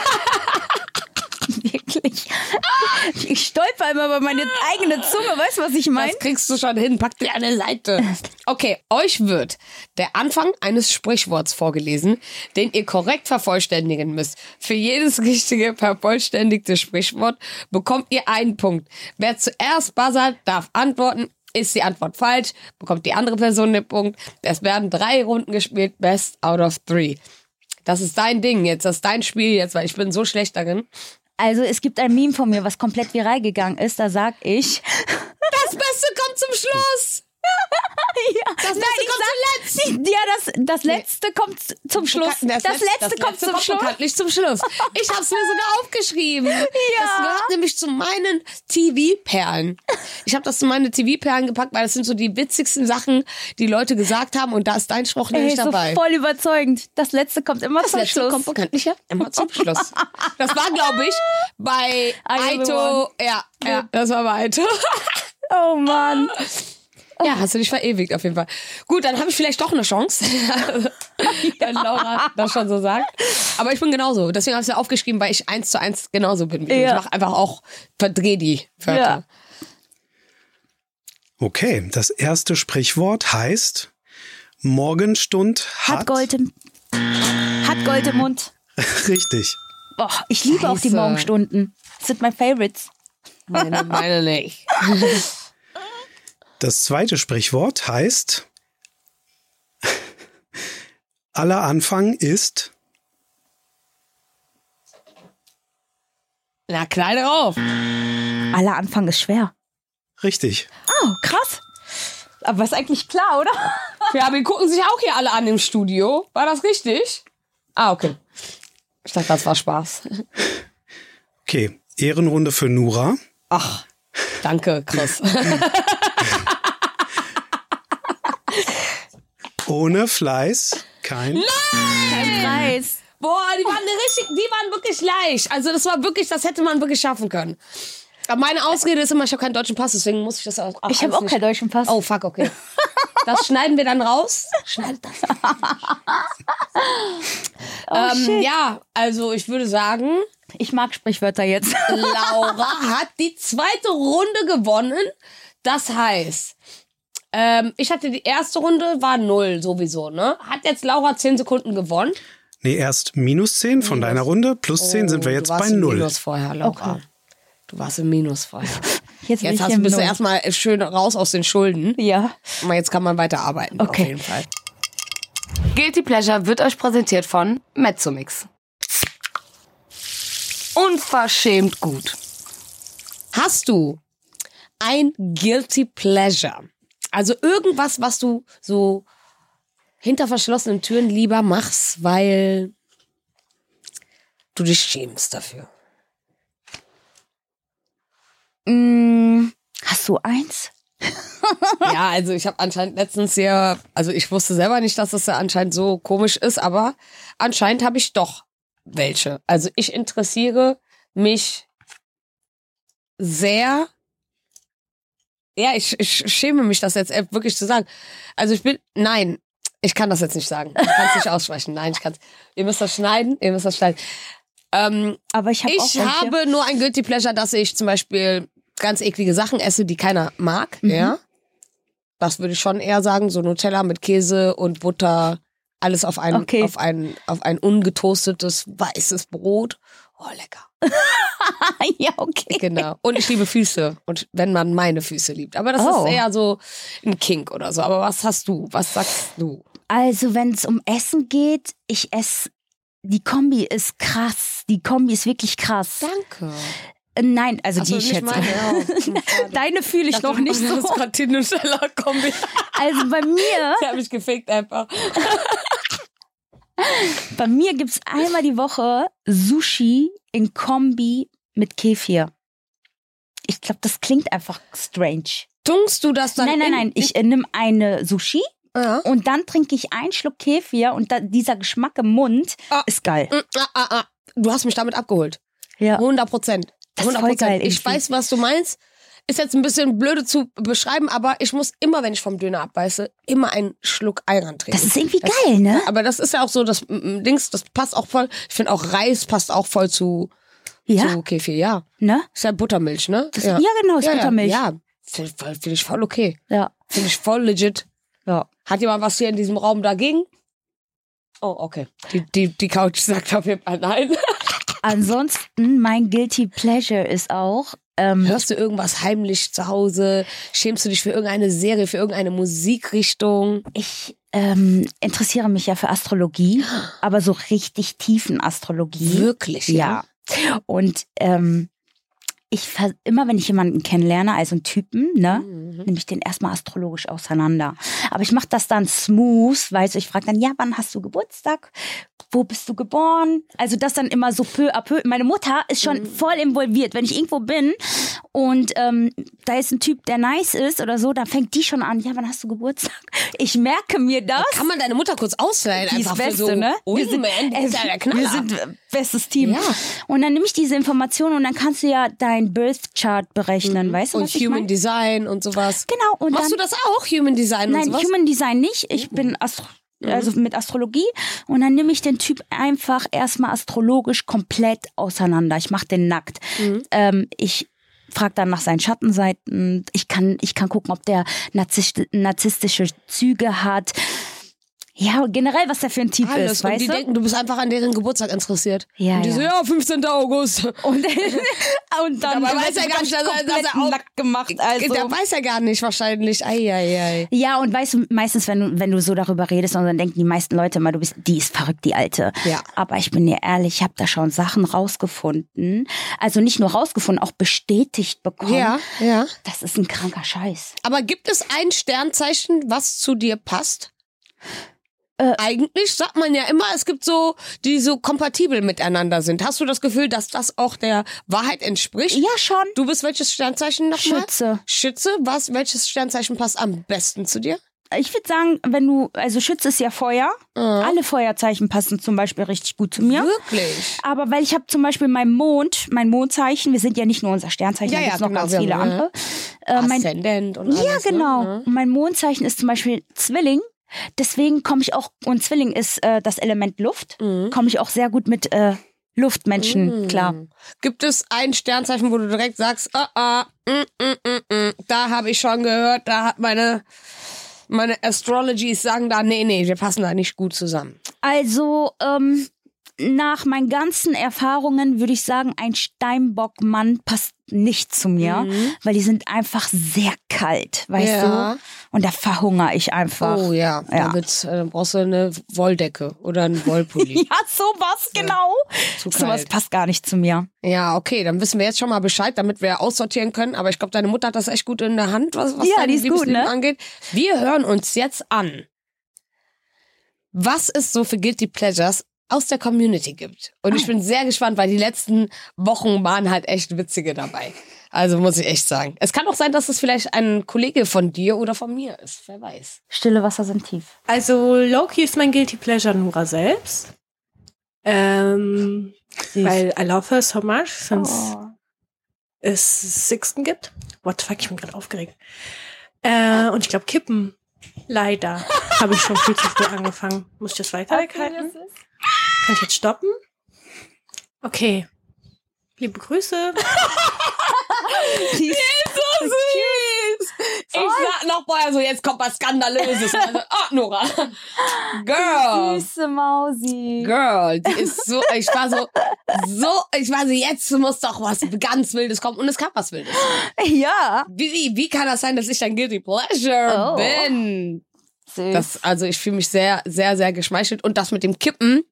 Wirklich. Ich stolper immer über meine eigene Zunge. Weißt du, was ich meine? Das kriegst du schon hin. Pack dir eine Seite. Okay, euch wird der Anfang eines Sprichworts vorgelesen, den ihr korrekt vervollständigen müsst. Für jedes richtige vervollständigte Sprichwort bekommt ihr einen Punkt. Wer zuerst buzzert, darf antworten. Ist die Antwort falsch, bekommt die andere Person den Punkt. Es werden drei Runden gespielt, best out of three. Das ist dein Ding jetzt, das ist dein Spiel jetzt, weil ich bin so schlecht darin. Also es gibt ein Meme von mir, was komplett viral gegangen ist. Da sag ich... Das Beste kommt zum Schluss. Ja. Das Beste Nein, kommt ich sag, zuletzt. Ja, das, das Letzte kommt zum Schluss. Das, Das, Letzte, Letzte das kommt Letzte zum kommt Schluss. bekanntlich zum Schluss. Ich hab's mir sogar aufgeschrieben. Ja. Das gehört nämlich zu meinen T V-Perlen. Ich habe das zu meinen T V-Perlen gepackt, weil das sind so die witzigsten Sachen, die Leute gesagt haben und da ist dein Spruch Ey, nämlich so dabei. voll überzeugend. Das Letzte kommt immer Das zum Letzte Schluss. kommt bekanntlich ja immer zum Schluss. Das war, glaube ich, bei Are you the Aito. one? Ja, ja, das war bei Aito. Oh Mann. Ja, hast du dich verewigt auf jeden Fall. Gut, dann habe ich vielleicht doch eine Chance, wenn Laura das schon so sagt. Aber ich bin genauso. Deswegen habe ich es ja aufgeschrieben, weil ich eins zu eins genauso bin. Wie du. Ja. Ich mache einfach auch, verdreh die Wörter. Ja. Okay, das erste Sprichwort heißt Morgenstund hat... Hat Gold im, hat Gold im Mund. Richtig. Boah, ich liebe auch die Scheiße. Morgenstunden. Das sind my favorites. Meine, meine nicht. Das zweite Sprichwort heißt aller Anfang ist... Na, kleine auf. Aller Anfang ist schwer. Richtig. Oh, krass. Aber ist eigentlich klar, oder? Ja, wir gucken sich auch hier alle an im Studio. War das richtig? Ah, okay. Ich dachte, das war Spaß. Okay, Ehrenrunde für Nura. Ach, danke, Chris. Ohne Fleiß kein... Kein Preis. Boah, die waren richtig, die waren wirklich leicht. Also das war wirklich, das hätte man wirklich schaffen können. Aber meine Ausrede ist immer, ich habe keinen deutschen Pass, deswegen muss ich das auch. auch Ich habe alles auch nicht- keinen deutschen Pass. Oh fuck, okay. Das schneiden wir dann raus. Schneidet das. Oh, ähm, shit. ja, also ich würde sagen, Ich mag Sprichwörter jetzt. Laura hat die zweite Runde gewonnen. Das heißt, ähm, ich hatte die erste Runde, war null sowieso, ne? Hat jetzt Laura zehn Sekunden gewonnen. Nee, erst minus zehn von deiner Runde, plus zehn sind wir Oh, jetzt du warst bei im null. Minus vorher, Laura. Okay. Du warst im Minus vorher. Jetzt, bin Jetzt ich hast, im bist du Null. erstmal schön raus aus den Schulden. Ja. Aber jetzt kann man weiter arbeiten. Okay. Auf jeden Fall. Guilty Pleasure wird euch präsentiert von Mezzomix. Unverschämt gut. Hast du ein Guilty Pleasure? Also irgendwas, was du so hinter verschlossenen Türen lieber machst, weil du dich schämst dafür. Mm, hast du eins? Ja, also ich habe anscheinend letztens hier, also ich wusste selber nicht, dass das ja anscheinend so komisch ist, aber anscheinend habe ich doch welche. Also ich interessiere mich sehr, ja, ich, ich schäme mich, das jetzt wirklich zu sagen. Also ich bin, nein, Ich kann das jetzt nicht sagen. Ich kann es nicht aussprechen. Nein, ich kann es. Ihr müsst das schneiden. Ihr müsst das schneiden. Ähm, Aber ich, hab auch ich welche. habe nur ein Guilty Pleasure, dass ich zum Beispiel ganz eklige Sachen esse, die keiner mag. Mhm. Ja. Das würde ich schon eher sagen. So Nutella mit Käse und Butter. Alles auf ein, Okay. auf ein, auf ein ungetoastetes weißes Brot. Oh, lecker. Ja, okay. Genau. Und ich liebe Füße. Und wenn man meine Füße liebt. Aber das Oh. ist eher so ein Kink oder so. Aber was hast du? Was sagst du? Also, wenn es um Essen geht, ich esse, die Kombi ist krass. Die Kombi ist wirklich krass. Danke. Äh, Nein, also Ach so, die ich nicht jetzt. meine, ja. Hm, schade. Deine fühle ich noch nicht Das so. ist gerade Nutella-Kombi. Also bei mir, Der hat mich gefickt einfach. bei mir gibt's einmal die Woche Sushi in Kombi mit Kefir. Ich glaube, das klingt einfach strange. Tunkst du das dann Nein, nein, in, nein. Ich äh, nehme eine Sushi Ja. und dann trinke ich einen Schluck Kefir und da, dieser Geschmack im Mund Ah. ist geil. Mm, ah, ah, ah. Du hast mich damit abgeholt. Ja. hundert Prozent. Das ist voll geil Ich irgendwie. weiß, was du meinst. Ist jetzt ein bisschen blöde zu beschreiben, aber ich muss immer, wenn ich vom Döner abbeiße, immer einen Schluck Ayran trinken. Das ist irgendwie geil, ne? Aber das ist ja auch so, das mm, Dings, das passt auch voll. Ich finde auch Reis passt auch voll zu, Ja, zu Kefir, ja. ne? Ist ja Buttermilch, ne? Das, ja. genau, ist ja, Buttermilch. Ja, ja. Finde find ich voll okay. Ja. Finde ich voll legit. Ja. Hat jemand was hier in diesem Raum dagegen? Oh, okay. Die, die, die Couch sagt auf jeden Fall nein. Ansonsten, mein Guilty Pleasure ist auch, ähm, Hörst du irgendwas heimlich zu Hause? Schämst du dich für irgendeine Serie, für irgendeine Musikrichtung? ich ähm, interessiere mich ja für Astrologie, aber so richtig tiefen Astrologie. Wirklich, Ja. Und ähm, ich ver- immer, wenn ich jemanden kennenlerne, also einen Typen, ne, Mhm. nehme ich den erstmal astrologisch auseinander. Aber ich mache das dann smooth, weißt du, ich frage dann, ja, wann hast du Geburtstag? Wo bist du geboren? Also das dann immer so peu à peu. Meine Mutter ist schon Mhm. voll involviert. Wenn ich irgendwo bin und ähm, da ist ein Typ, der nice ist oder so, dann fängt die schon an, ja, wann hast du Geburtstag? Ich merke mir das. Kann man deine Mutter kurz ausleihen? Die ist Einfach für Beste, so, ne? Ui, Wir sind, man, die ist ja der Knaller. wir sind äh, bestes Team. Ja. Und dann nehme ich diese Informationen und dann kannst du ja dein Birth Chart berechnen, weißt du, Und was ich Human meine? Design und sowas. Genau. Und Machst dann, du das auch, Human Design und Nein, sowas? Human Design nicht. Ich bin Astro also mit Astrologie. Und dann nehme ich den Typ einfach erstmal astrologisch komplett auseinander. Ich mache den nackt. Mhm. Ähm, ich frage dann nach seinen Schattenseiten. Ich kann, ich kann gucken, ob der narzisst- narzisstische Züge hat. Ja, generell, was der für ein Typ Alles. ist, Und weißt die du? denken, du bist einfach an deren Geburtstag interessiert. Ja, und die ja. so, ja, fünfzehnten August. Und, und dann Dabei wird weiß er gar nicht, dass er- komplett dass er auch- nackt gemacht. Also. Der weiß ja gar nicht wahrscheinlich. Ei, ei, ei. Ja, und weißt du, meistens, wenn du, wenn du so darüber redest, und dann denken die meisten Leute immer, du bist, die ist verrückt, die Alte. Ja. Aber ich bin dir ehrlich, ich habe da schon Sachen rausgefunden. Also nicht nur rausgefunden, auch bestätigt bekommen. Ja, ja. Das ist ein kranker Scheiß. Aber gibt es ein Sternzeichen, was zu dir passt? Äh, Eigentlich sagt man ja immer, es gibt so, die so kompatibel miteinander sind. Hast du das Gefühl, dass das auch der Wahrheit entspricht? Ja, schon. Du bist welches Sternzeichen nochmal? Schütze. Schütze? Was? Welches Sternzeichen passt am besten zu dir? Ich würde sagen, wenn du, also Schütze ist ja Feuer. Alle Feuerzeichen passen zum Beispiel richtig gut zu mir. Wirklich? Aber weil ich habe zum Beispiel mein Mond, mein Mondzeichen, wir sind ja nicht nur unser Sternzeichen, Ja, da ja, gibt's noch genau, ganz wir viele haben, andere. Äh, mein, Aszendent und ja, alles. genau. Ne? Und mein Mondzeichen ist zum Beispiel Zwilling. Deswegen komme ich auch, und Zwilling ist äh, das Element Luft, Mhm. komme ich auch sehr gut mit äh, Luftmenschen Mhm. klar. Gibt es ein Sternzeichen, wo du direkt sagst, ah, ah, mm, mm, mm, mm, da habe ich schon gehört, da hat meine, meine Astrologies sagen da, nee, nee, wir passen da nicht gut zusammen. Also, ähm, nach meinen ganzen Erfahrungen würde ich sagen, ein Steinbock-Mann passt nicht zu mir, Mhm. weil die sind einfach sehr kalt, weißt Ja. du? Und da verhungere ich einfach. Oh ja, Ja. da wird's, äh, brauchst du eine Wolldecke oder einen Wollpulli. Ja, sowas, genau. Zu Sowas kalt. passt gar nicht zu mir. Ja, okay, dann wissen wir jetzt schon mal Bescheid, damit wir aussortieren können. Aber ich glaube, deine Mutter hat das echt gut in der Hand, was, was Ja, dein die ist gut, Liebesleben ne? angeht. Wir hören uns jetzt an, was es so für Guilty Pleasures aus der Community gibt. Und ich bin sehr gespannt, weil die letzten Wochen waren halt echt witzige dabei. Also muss ich echt sagen. Es kann auch sein, dass es vielleicht ein Kollege von dir oder von mir ist. Wer weiß. Stille Wasser sind tief. Also Loki ist mein Guilty Pleasure Nura selbst. Ähm, weil I love her so much, since Oh. es Sixten gibt. What the fuck, ich bin gerade aufgeregt. Äh, und ich glaube Kippen Leider habe ich schon viel zu früh angefangen. Muss ich das weiter weghalten? Kann ich jetzt stoppen? Okay. Liebe Grüße. Die ist so süß. Ich sag noch vorher so, jetzt kommt was Skandalöses. Also, oh, Nora. Girl. Süße Mausi. Girl, die ist so, ich war so, so, ich war so, jetzt muss doch was ganz Wildes kommen. Und es kam was Wildes. Ja. Wie, wie kann das sein, dass ich dein Guilty Pleasure Oh. bin? Süß. Das, also ich fühle mich sehr, sehr, sehr geschmeichelt. Und das mit dem Kippen,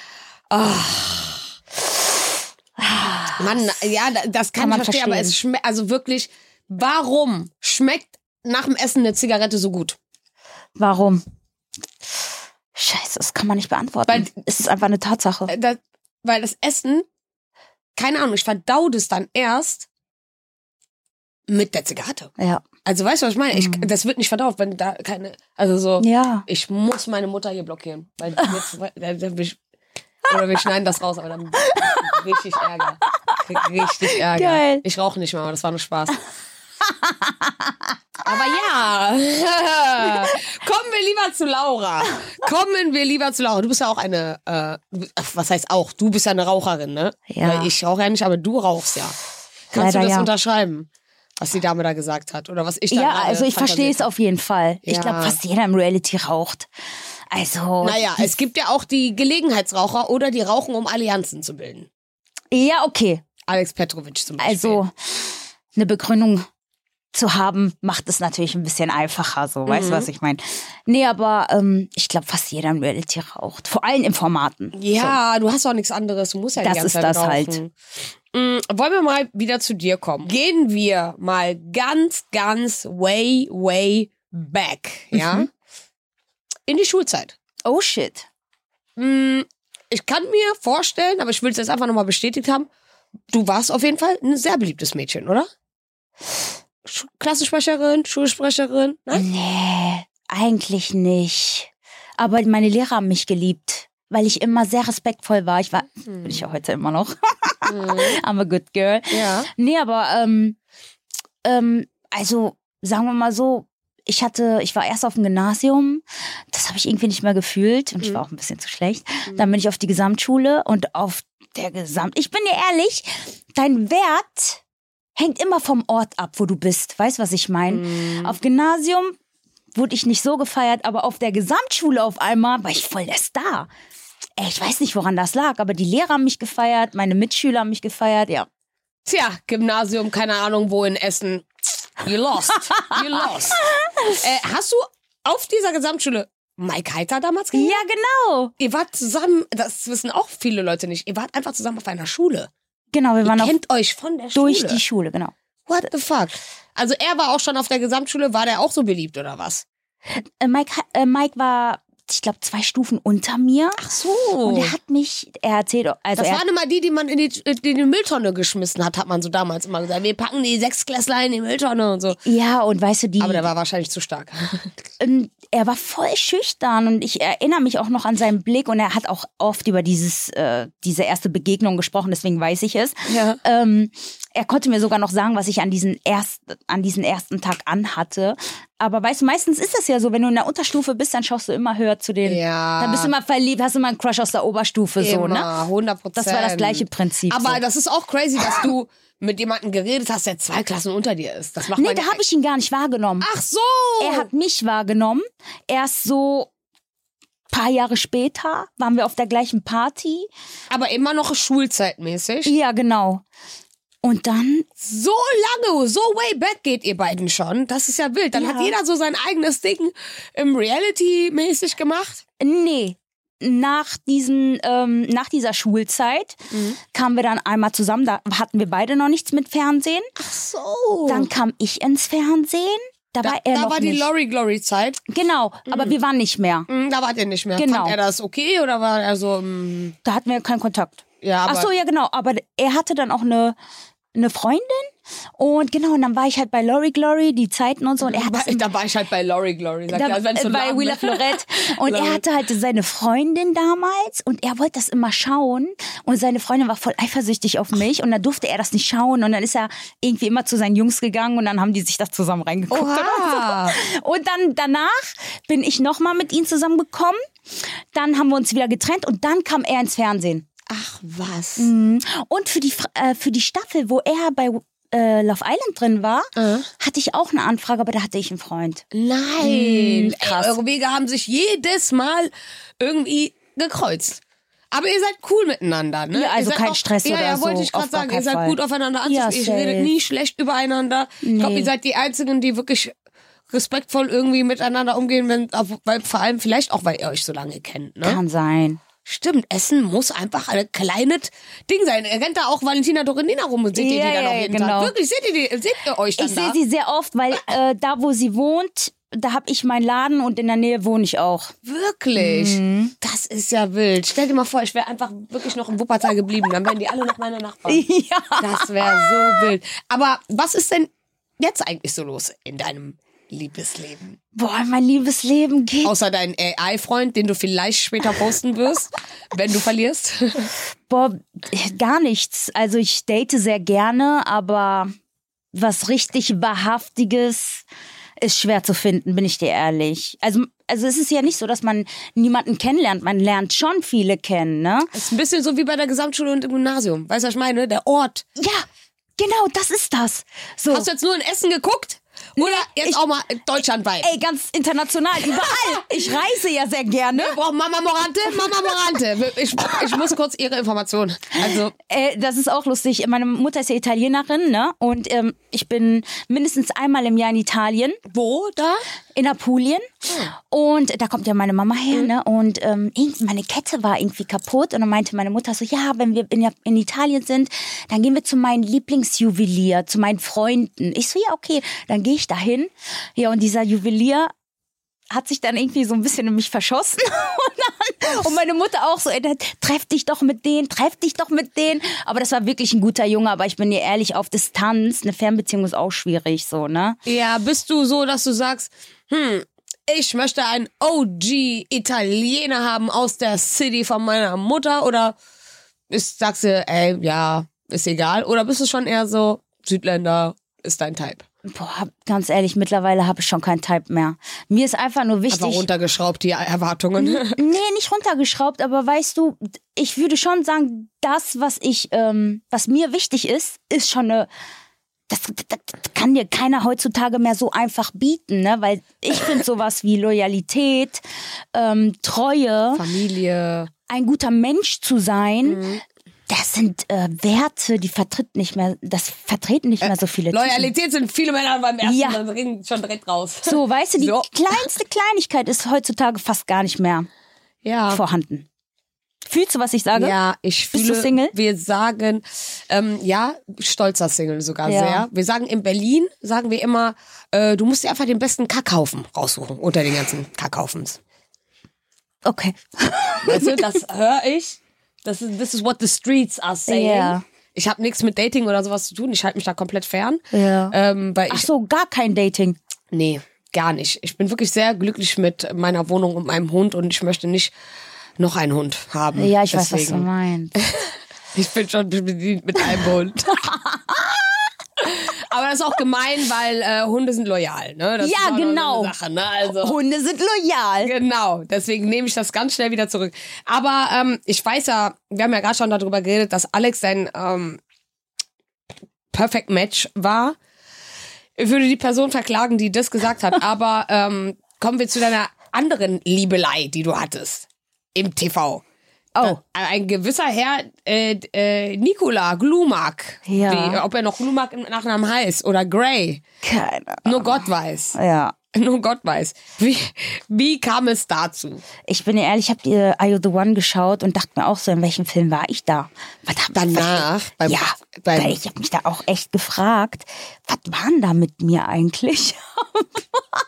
oh. Mann, ja, das kann, Kann man ich verstehen, aber verstehen. es schmeckt, also wirklich, warum schmeckt nach dem Essen eine Zigarette so gut? Warum? Scheiße, das kann man nicht beantworten. Weil- es ist einfach eine Tatsache. Äh, Das, weil das Essen, keine Ahnung, ich verdau das dann erst mit der Zigarette. Ja. Also weißt du, was ich meine? Ich, Mhm. das wird nicht verdaut, wenn da keine, also so, Ja. ich muss meine Mutter hier blockieren. Weil jetzt, dann, dann, will ich- oder wir schneiden das raus, aber dann richtig Ärger. Krieg richtig Ärger. Geil. Ich rauche nicht mehr, aber das war nur Spaß. Aber ja, kommen wir lieber zu Laura. Kommen wir lieber zu Laura. Du bist ja auch eine, äh, was heißt auch? Du bist ja eine Raucherin, ne? Ja. Weil ich rauche ja nicht, aber du rauchst ja. Kannst Leider du das ja. unterschreiben, was die Dame da gesagt hat? Oder was ich da Ja, gerade also ich verstehe es fantasiert auf jeden Fall. Ich Ja. glaube, fast jeder im Reality raucht. Also. habe? Naja, es gibt ja auch die Gelegenheitsraucher oder die rauchen, um Allianzen zu bilden. Ja, okay. Alex Petrovic zum Beispiel. Also eine Begründung zu haben, macht es natürlich ein bisschen einfacher, so, weißt du, Mhm. was ich meine? Nee, aber ähm, ich glaube, fast jeder im Reality raucht. Vor allem in Formaten. Ja, du hast auch nichts anderes. Du musst ja die Das ganze ist Zeit das rauchen. halt. Mm, wollen wir mal wieder zu dir kommen? Gehen wir mal ganz, ganz way, way back, ja? Mhm. In die Schulzeit. Oh shit. Mm, ich kann mir vorstellen, aber ich will es jetzt einfach nochmal bestätigt haben, du warst auf jeden Fall ein sehr beliebtes Mädchen, oder? Sch- Klassensprecherin, Schulsprecherin, nein? Nee, eigentlich nicht. Aber meine Lehrer haben mich geliebt, weil ich immer sehr respektvoll war. Ich war, bin ich ja heute immer noch. I'm a good girl. Ja. Nee, aber ähm, ähm, also sagen wir mal so, ich hatte, ich war erst auf dem Gymnasium, das habe ich irgendwie nicht mehr gefühlt und ich war auch ein bisschen zu schlecht. Dann bin ich auf die Gesamtschule und auf der Gesamt, ich bin dir ehrlich, dein Wert hängt immer vom Ort ab, wo du bist. Weißt du, was ich meine? Auf Gymnasium wurde ich nicht so gefeiert, aber auf der Gesamtschule auf einmal war ich voll der Star. Ey, ich weiß nicht, woran das lag, aber die Lehrer haben mich gefeiert, meine Mitschüler haben mich gefeiert, ja. Tja, Gymnasium, keine Ahnung wo in Essen. You lost. You lost. äh, hast du auf dieser Gesamtschule Mike Heiter damals gesehen? Ja, genau. Ihr wart zusammen, das wissen auch viele Leute nicht, ihr wart einfach zusammen auf einer Schule. Genau, wir waren Ihr auch kennt euch von der durch Schule. die Schule, genau. What the fuck? Also er war auch schon auf der Gesamtschule, war der auch so beliebt oder was? Äh, Mike, ha- äh, Mike war, ich glaube, zwei Stufen unter mir. Ach so. Und er hat mich, er erzählt, also das er, waren immer die, die man in die, in die Mülltonne geschmissen hat, hat man so damals immer gesagt. Wir packen die Sechsklässler in die Mülltonne und so. ja, und weißt du, die, Aber der war wahrscheinlich zu stark. ähm, er war voll schüchtern und ich erinnere mich auch noch an seinen Blick und er hat auch oft über dieses, äh, diese erste Begegnung gesprochen, deswegen weiß ich es. Ja. Ähm, er konnte mir sogar noch sagen, was ich an diesen, erst, an diesen ersten Tag anhatte. Aber weißt du, meistens ist es ja so, wenn du in der Unterstufe bist, dann schaust du immer höher zu den, Ja. dann bist du immer verliebt, hast immer einen Crush aus der Oberstufe, so, ne? Immer, hundert Prozent. Das war das gleiche Prinzip. Aber so. das ist auch crazy, dass du mit jemandem geredet hast, der zwei Klassen unter dir ist. Das macht Nee, man da ja habe ich ihn gar nicht wahrgenommen. Ach so! Er hat mich wahrgenommen. Erst so paar Jahre später waren wir auf der gleichen Party. Aber immer noch schulzeitmäßig. Ja, genau. Und dann, So lange, so way back geht ihr beiden schon. Das ist ja wild. Dann Ja. hat jeder so sein eigenes Ding im Reality-mäßig gemacht. nee, nach diesen, ähm, nach dieser Schulzeit kamen wir dann einmal zusammen. Da hatten wir beide noch nichts mit Fernsehen. Ach so. Dann kam ich ins Fernsehen. Da, da war er da noch war die nicht. Lori Glory Zeit. Genau, aber wir waren nicht mehr. Hm, Da wart ihr nicht mehr. Genau. Fand er das okay oder war er so, hm, Da hatten wir keinen Kontakt. ja, aber Ach so, ja genau. Aber er hatte dann auch eine, eine Freundin Und genau, und dann war ich halt bei Lori Glory, die Zeiten und so. Und er hat da, da war ich halt bei Lori Glory. Sagt da, er, als wenn's so bei Laden- Willa Florette. Und er hatte halt seine Freundin damals und er wollte das immer schauen. Und seine Freundin war voll eifersüchtig auf mich und dann durfte er das nicht schauen. Und dann ist er irgendwie immer zu seinen Jungs gegangen und dann haben die sich das zusammen reingeguckt. Oha. Oder so. Und dann danach bin ich nochmal mit ihm zusammengekommen. Dann haben wir uns wieder getrennt und dann kam er ins Fernsehen. Ach, was? Und für die, äh, für die Staffel, wo er bei äh, Love Island drin war, Äh. hatte ich auch eine Anfrage, aber da hatte ich einen Freund. Nein. krass. Ey, eure Wege haben sich jedes Mal irgendwie gekreuzt. Aber ihr seid cool miteinander, ne? Ja, also Ihr seid kein auch, Stress ja, oder ja, so, wollte ich gerade auf gar sagen. Ihr keinen seid Fall. gut aufeinander Ja, anzusprechen. Ihr safe. redet nie schlecht übereinander. Ich glaube, Nee. ihr seid die Einzigen, die wirklich respektvoll irgendwie miteinander umgehen, wenn, weil, vor allem vielleicht auch, weil ihr euch so lange kennt, ne? Kann sein. Stimmt, Essen muss einfach ein kleines Ding sein. Ihr rennt da auch Valentina Dorenina rum und seht ihr Ja, die dann ja, auch jeden genau. Tag. Wirklich, seht ihr, die, seht ihr euch dann Ich da? sehe sie sehr oft, weil äh, da, wo sie wohnt, da habe ich meinen Laden und in der Nähe wohne ich auch. Wirklich? Mhm. Das ist ja wild. Stell dir mal vor, ich wäre einfach wirklich noch im Wuppertal geblieben. Dann wären die alle noch meine Nachbarn. Ja. Das wäre so wild. Aber was ist denn jetzt eigentlich so los in deinem Liebesleben? Boah, mein liebes Leben geht. Außer dein A I-Freund, den du vielleicht später posten wirst, wenn du verlierst. Boah, gar nichts. Also ich date sehr gerne, aber was richtig Wahrhaftiges ist schwer zu finden, bin ich dir ehrlich. Also, also es ist ja nicht so, dass man niemanden kennenlernt. Man lernt schon viele kennen, ne? Das ist ein bisschen so wie bei der Gesamtschule und im Gymnasium. Weißt du, was ich meine? Der Ort. Ja, genau, das ist das. So. Hast du jetzt nur in Essen geguckt? Oder jetzt ich- auch mal deutschlandweit? Ey, ganz international, überall. Ich reise ja sehr gerne. Wir brauchen Mama Morante, Mama Morante. Ich, ich muss kurz ihre Informationen. Also, Äh, das ist auch lustig. Meine Mutter ist ja Italienerin, ne? Und ähm, ich bin mindestens einmal im Jahr in Italien, wo da? in Apulien. Und da kommt ja meine Mama her, ne? Und ähm, irgend- meine Kette war irgendwie kaputt. Und dann meinte meine Mutter so, ja, wenn wir in, in Italien sind, dann gehen wir zu meinem Lieblingsjuwelier, zu meinen Freunden. Ich so, ja, okay. Dann gehe ich dahin. Ja, und dieser Juwelier hat sich dann irgendwie so ein bisschen in mich verschossen. Und, dann, und meine Mutter auch so, ey, treff dich doch mit denen, treff dich doch mit denen. Aber das war wirklich ein guter Junge, aber ich bin dir ehrlich, auf Distanz, eine Fernbeziehung ist auch schwierig, so, ne? Ja, bist du so, dass du sagst, hm, ich möchte einen O G-Italiener haben aus der City von meiner Mutter? Oder ist, sagst du, ey, ja, ist egal? Oder bist du schon eher so, Südländer ist dein Type? Boah, ganz ehrlich, mittlerweile habe ich schon keinen Type mehr. Mir ist einfach nur wichtig. Einfach runtergeschraubt, die Erwartungen. Nee, nicht runtergeschraubt, aber weißt du, ich würde schon sagen, das, was ich, ähm, was mir wichtig ist, ist schon eine, das, das, das kann dir keiner heutzutage mehr so einfach bieten, ne? Weil ich finde sowas wie Loyalität, ähm, Treue, Familie. ein guter Mensch zu sein, Mhm. das sind äh, Werte, die vertritt nicht mehr, das vertreten nicht mehr so viele Typen. Loyalität sind viele Männer beim ersten Ja. Mal reden schon direkt raus. So, weißt du, die So. kleinste Kleinigkeit ist heutzutage fast gar nicht mehr Ja. vorhanden. Fühlst du, was ich sage? Ja, ich Bist fühle, du Single? wir sagen, ähm, ja, stolzer Single sogar Ja. sehr. Wir sagen in Berlin, sagen wir immer, äh, du musst dir einfach den besten Kackhaufen raussuchen, unter den ganzen Kackhaufens. Okay. Weißt du, das höre ich. Das ist, this is what the streets are saying. Ja. Ich habe nichts mit Dating oder sowas zu tun. Ich halte mich da komplett fern. Ja. Ähm, weil Ach ich, so, gar kein Dating. nee, gar nicht. Ich bin wirklich sehr glücklich mit meiner Wohnung und meinem Hund und ich möchte nicht noch einen Hund haben. Ja, ich weiß, was du Deswegen. meinst. Ich bin schon bedient mit einem Hund. Aber das ist auch gemein, weil äh, Hunde sind loyal, ne? Das Ja, ist auch noch genau. So eine Sache, ne? Also, Hunde sind loyal. genau, deswegen nehme ich das ganz schnell wieder zurück. Aber ähm, ich weiß ja, wir haben ja gerade schon darüber geredet, dass Alex sein ähm, Perfect Match war. Ich würde die Person verklagen, die das gesagt hat. Aber ähm, kommen wir zu deiner anderen Liebelei, die du hattest im T V. Oh. Ein gewisser Herr, äh, äh, Nikola Glumak. Ja. Wie, ob er noch Glumak im Nachnamen heißt oder Gray. Keine Nur Gott weiß. Ja. Nur Gott weiß. Wie, wie kam es dazu? Ich bin dir ehrlich, ich habe die äh, Are You the One geschaut und dachte mir auch so, in welchem Film war ich da? Was hab, Danach? Beim, ja, beim, weil ich habe mich da auch echt gefragt, was war denn da mit mir eigentlich?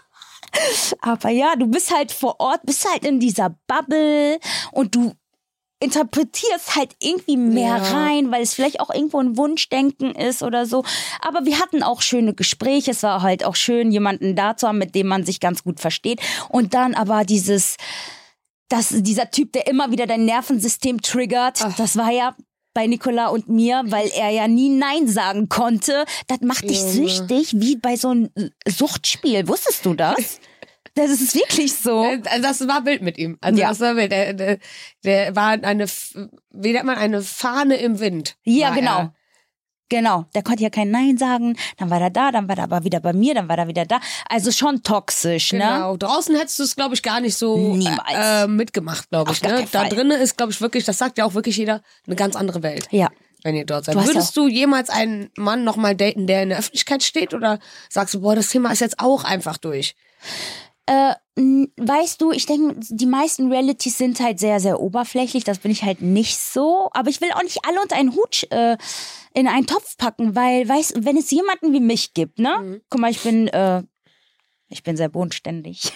Aber ja, du bist halt vor Ort, bist halt in dieser Bubble und du interpretierst halt irgendwie mehr Ja. rein, weil es vielleicht auch irgendwo ein Wunschdenken ist oder so. Aber wir hatten auch schöne Gespräche. Es war halt auch schön, jemanden da zu haben, mit dem man sich ganz gut versteht. Und dann aber dieses, dass dieser Typ, der immer wieder dein Nervensystem triggert, Ach. das war ja bei Nicola und mir, weil er ja nie Nein sagen konnte. Das macht dich Junge. süchtig, wie bei so einem Suchtspiel. Wusstest du das? Das ist wirklich so. Äh, Das war wild mit ihm. Also Ja. das war wild. Der, der, der war eine, F- wie nennt man, eine Fahne im Wind. Ja, war genau. er. Genau. Der konnte ja kein Nein sagen. Dann war er da, dann war er aber wieder bei mir, dann war er wieder da. Also schon toxisch, ne? Genau. Draußen hättest du es, glaube ich, gar nicht so Niemals. äh, mitgemacht, glaube ich. Auf gar Ne? keinen Da Fall. drinnen ist, glaube ich, wirklich, das sagt ja auch wirklich jeder, eine ganz andere Welt, Ja. wenn ihr dort seid. Du hast Würdest du jemals einen Mann nochmal daten, der in der Öffentlichkeit steht? Oder sagst du, boah, das Thema ist jetzt auch einfach durch? Äh, n- weißt du, ich denke, die meisten Realities sind halt sehr, sehr oberflächlich. Das bin ich halt nicht so. Aber ich will auch nicht alle unter einen Hut äh, in einen Topf packen, weil, weißt du, wenn es jemanden wie mich gibt, ne? Mhm. Guck mal, ich bin, äh, ich bin sehr bodenständig.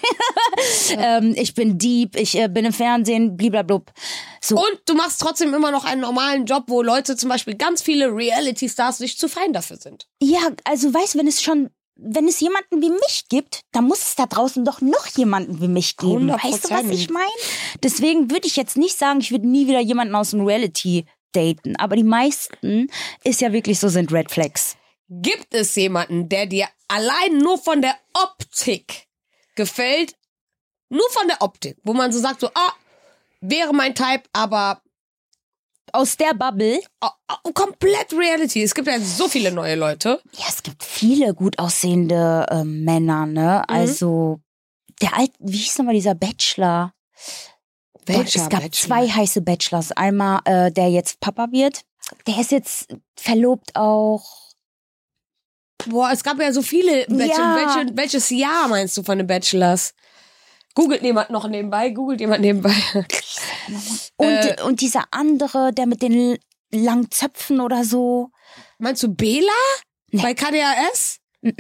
ähm, ich bin Dieb, ich äh, bin im Fernsehen, bliblablub. So. Und du machst trotzdem immer noch einen normalen Job, wo Leute zum Beispiel ganz viele Reality-Stars nicht zu fein dafür sind. Ja, also weißt du, wenn es schon, wenn es jemanden wie mich gibt, dann muss es da draußen doch noch jemanden wie mich geben. Weißt du, was Hundertprozentig. ich meine? Deswegen würde ich jetzt nicht sagen, ich würde nie wieder jemanden aus dem Reality daten. Aber die meisten ist ja wirklich so, sind Red Flags. Gibt es jemanden, der dir allein nur von der Optik gefällt? Nur von der Optik, wo man so sagt, so, ah, wäre mein Type, aber Aus der Bubble. oh, oh, komplett Reality. Es gibt ja so viele neue Leute. Ja, es gibt viele gut aussehende äh, Männer, ne? Also, der alte, wie hieß nochmal dieser Bachelor? Boah, es gab Bachelor? zwei heiße Bachelors. Einmal, äh, der jetzt Papa wird. Der ist jetzt verlobt auch. Boah, es gab ja so viele. Welche, Ja. welche, welches Jahr meinst du von den Bachelors? Googelt jemand noch nebenbei? Googelt jemand nebenbei? Und, Äh. und dieser andere, der mit den langen Zöpfen oder so. Meinst du Bela? Nee. Bei K D A S?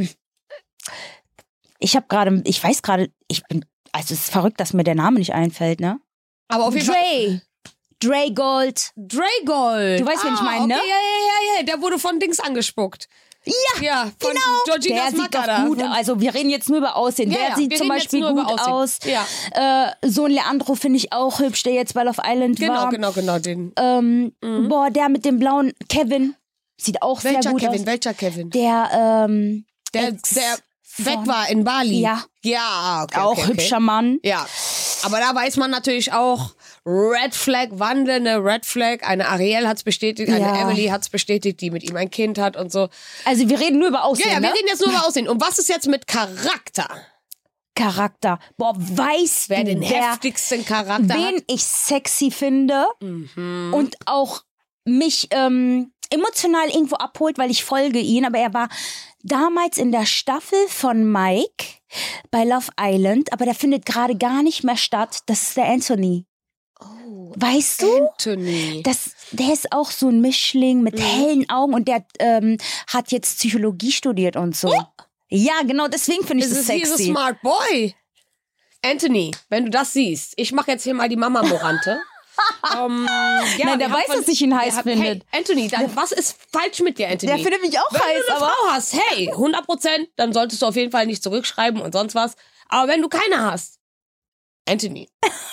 Ich habe gerade, ich weiß gerade, ich bin, also es ist verrückt, dass mir der Name nicht einfällt, ne? Aber auf jeden Fall. Dre. Dre Gold. Dragold. Du weißt, wen ich Ah, meine, ne? okay, Ja, ja, ja, ja. Der wurde von Dings angespuckt. Ja, Ja, von genau. Georginas Der sieht doch Makada. gut aus. Also wir reden jetzt nur über Aussehen. Ja, der ja, sieht wir zum reden jetzt Beispiel nur über gut aus. Aussehen. Ja. Äh, so ein Leandro finde ich auch hübsch, der jetzt bei Love Island Genau, war. genau, genau. Den. Ähm, Boah, der mit dem blauen Kevin sieht auch sehr Welcher gut Kevin? aus. Welcher Kevin? Der, ähm, Der, Ex der von- weg war in Bali. Ja. Ja, okay. auch okay, okay. hübscher Mann. Ja. Aber da weiß man natürlich auch, Red Flag, wandelnde Red Flag. Eine Ariel hat's bestätigt, eine Ja. Emily hat's bestätigt, die mit ihm ein Kind hat und so. Also wir reden nur über Aussehen, Ja, ja, ne? wir reden jetzt nur über Aussehen. Und was ist jetzt mit Charakter? Charakter. Boah, weißt Wer du, den wer, heftigsten Charakter wen hat? ich sexy finde Mhm. und auch mich ähm, emotional irgendwo abholt, weil ich folge ihn, aber er war damals in der Staffel von Mike bei Love Island, aber der findet gerade gar nicht mehr statt. Das ist der Anthony. Oh, Weißt du? Anthony. Das, der ist auch so ein Mischling mit hellen Augen und der ähm, hat jetzt Psychologie studiert und so. Ja, genau, deswegen finde ich Das das ist he's a sexy. smart boy. Anthony, wenn du das siehst, ich mache jetzt hier mal die Mama-Morante. ähm, ja, Nein, der wir haben weiß, von- dass ich ihn heiß wir haben- findet. Hey, Anthony, dann, was ist falsch mit dir, Anthony? Der findet mich auch wenn heiß, du eine aber Frau hast, hey, hundert Prozent, dann solltest du auf jeden Fall nicht zurückschreiben und sonst was. Aber wenn du keine hast, Anthony.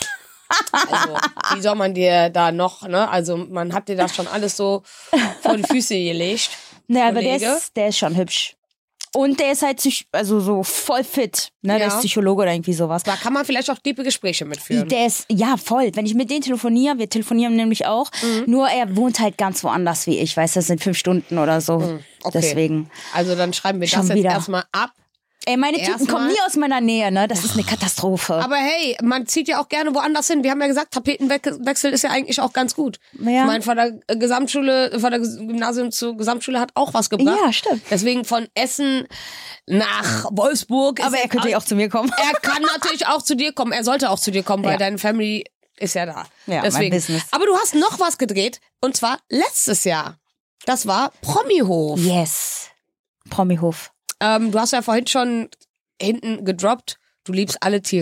Also, wie soll man dir da noch, ne? Also, man hat dir das schon alles so vor die Füße gelegt. naja, aber der Kollege. ist, der ist schon hübsch. Und der ist halt psych- also so voll fit. Ne? Der Ja. ist Psychologe oder irgendwie sowas. Da kann man vielleicht auch tiefe Gespräche mitführen. Der ist, ja, voll. Wenn ich mit denen telefoniere, wir telefonieren nämlich auch, Mhm. nur er wohnt halt ganz woanders wie ich. Weißt du, das sind fünf Stunden oder so. Mhm, okay. Deswegen. Also dann schreiben wir Schon das jetzt wieder. erstmal ab. Ey, meine Typen Erstmal- kommen nie aus meiner Nähe, ne? Das ist eine Katastrophe. Aber hey, man zieht ja auch gerne woanders hin. Wir haben ja gesagt, Tapetenwechsel ist ja eigentlich auch ganz gut. Ja. Ich meine, von der äh, Gesamtschule, von der Ges- Gymnasium zur Gesamtschule hat auch was gebracht. Ja, stimmt. Deswegen von Essen nach Wolfsburg. Aber ist er könnte ja auch zu mir kommen. Er kann natürlich auch zu dir kommen. Er sollte auch zu dir kommen, weil Ja. deine Family ist ja da. Ja, mein Deswegen. Business. Aber du hast noch was gedreht. Und zwar letztes Jahr. Das war Promihof. Yes. Promihof. Ähm, du hast ja vorhin schon hinten gedroppt. Du liebst alle Tiere.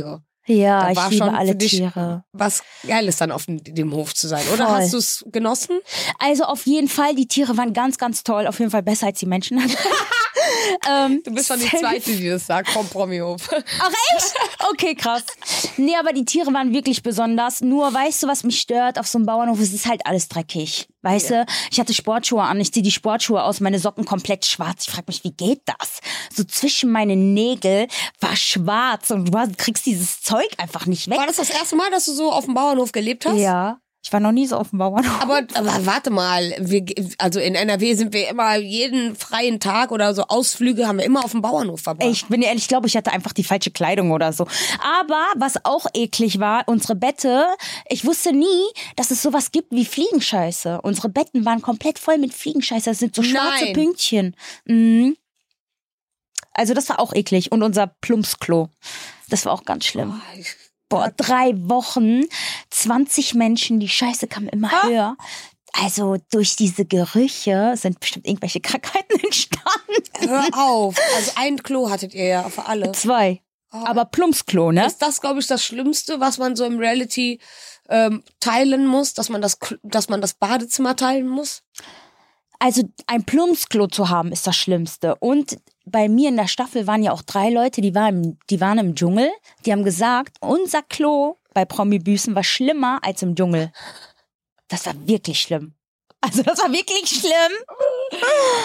Ja, Da ich war liebe schon alle für dich Tiere. was Geiles dann auf dem, dem Hof zu sein. Oder Voll. hast du es genossen? Also auf jeden Fall, die Tiere waren ganz, ganz toll. Auf jeden Fall besser als die Menschen. ähm, Du bist schon die Zweite, die das sagt vom Promi-Hof. Ach echt? Okay, krass. Nee, aber die Tiere waren wirklich besonders. Nur, weißt du, was mich stört auf so einem Bauernhof? Es ist halt alles dreckig. Weißt ja. du? Ich hatte Sportschuhe an. Ich ziehe die Sportschuhe aus, meine Socken komplett schwarz. Ich frage mich, wie geht das? So zwischen meine Nägel war schwarz und du kriegst dieses Zeug einfach nicht weg. War das das erste Mal, dass du so auf dem Bauernhof gelebt hast? Ja. Ich war noch nie so auf dem Bauernhof. Aber, aber warte mal, wir, also in N R W sind wir immer jeden freien Tag oder so Ausflüge haben wir immer auf dem Bauernhof verbracht. Ich bin ehrlich, ich glaube, ich hatte einfach die falsche Kleidung oder so. Aber was auch eklig war, unsere Bette, ich wusste nie, dass es sowas gibt wie Fliegenscheiße. Unsere Betten waren komplett voll mit Fliegenscheiße. Das sind so schwarze Nein. Pünktchen. Mhm. Also das war auch eklig. Und unser Plumpsklo. Das war auch ganz schlimm. Boah, drei Wochen, zwanzig Menschen, die Scheiße kam immer Ah. höher. Also durch diese Gerüche sind bestimmt irgendwelche Krankheiten entstanden. Hör auf. Also ein Klo hattet ihr ja für alle. Zwei. Oh. Aber Plumpsklo, ne? Ist das, glaube ich, das Schlimmste, was man so im Reality ähm, teilen muss, dass man das, Kl- dass man das Badezimmer teilen muss? Also ein Plumpsklo zu haben, ist das Schlimmste. Und bei mir in der Staffel waren ja auch drei Leute, die waren im, die waren im Dschungel. Die haben gesagt, unser Klo bei Promi-Büßen war schlimmer als im Dschungel. Das war wirklich schlimm. Also das war wirklich schlimm.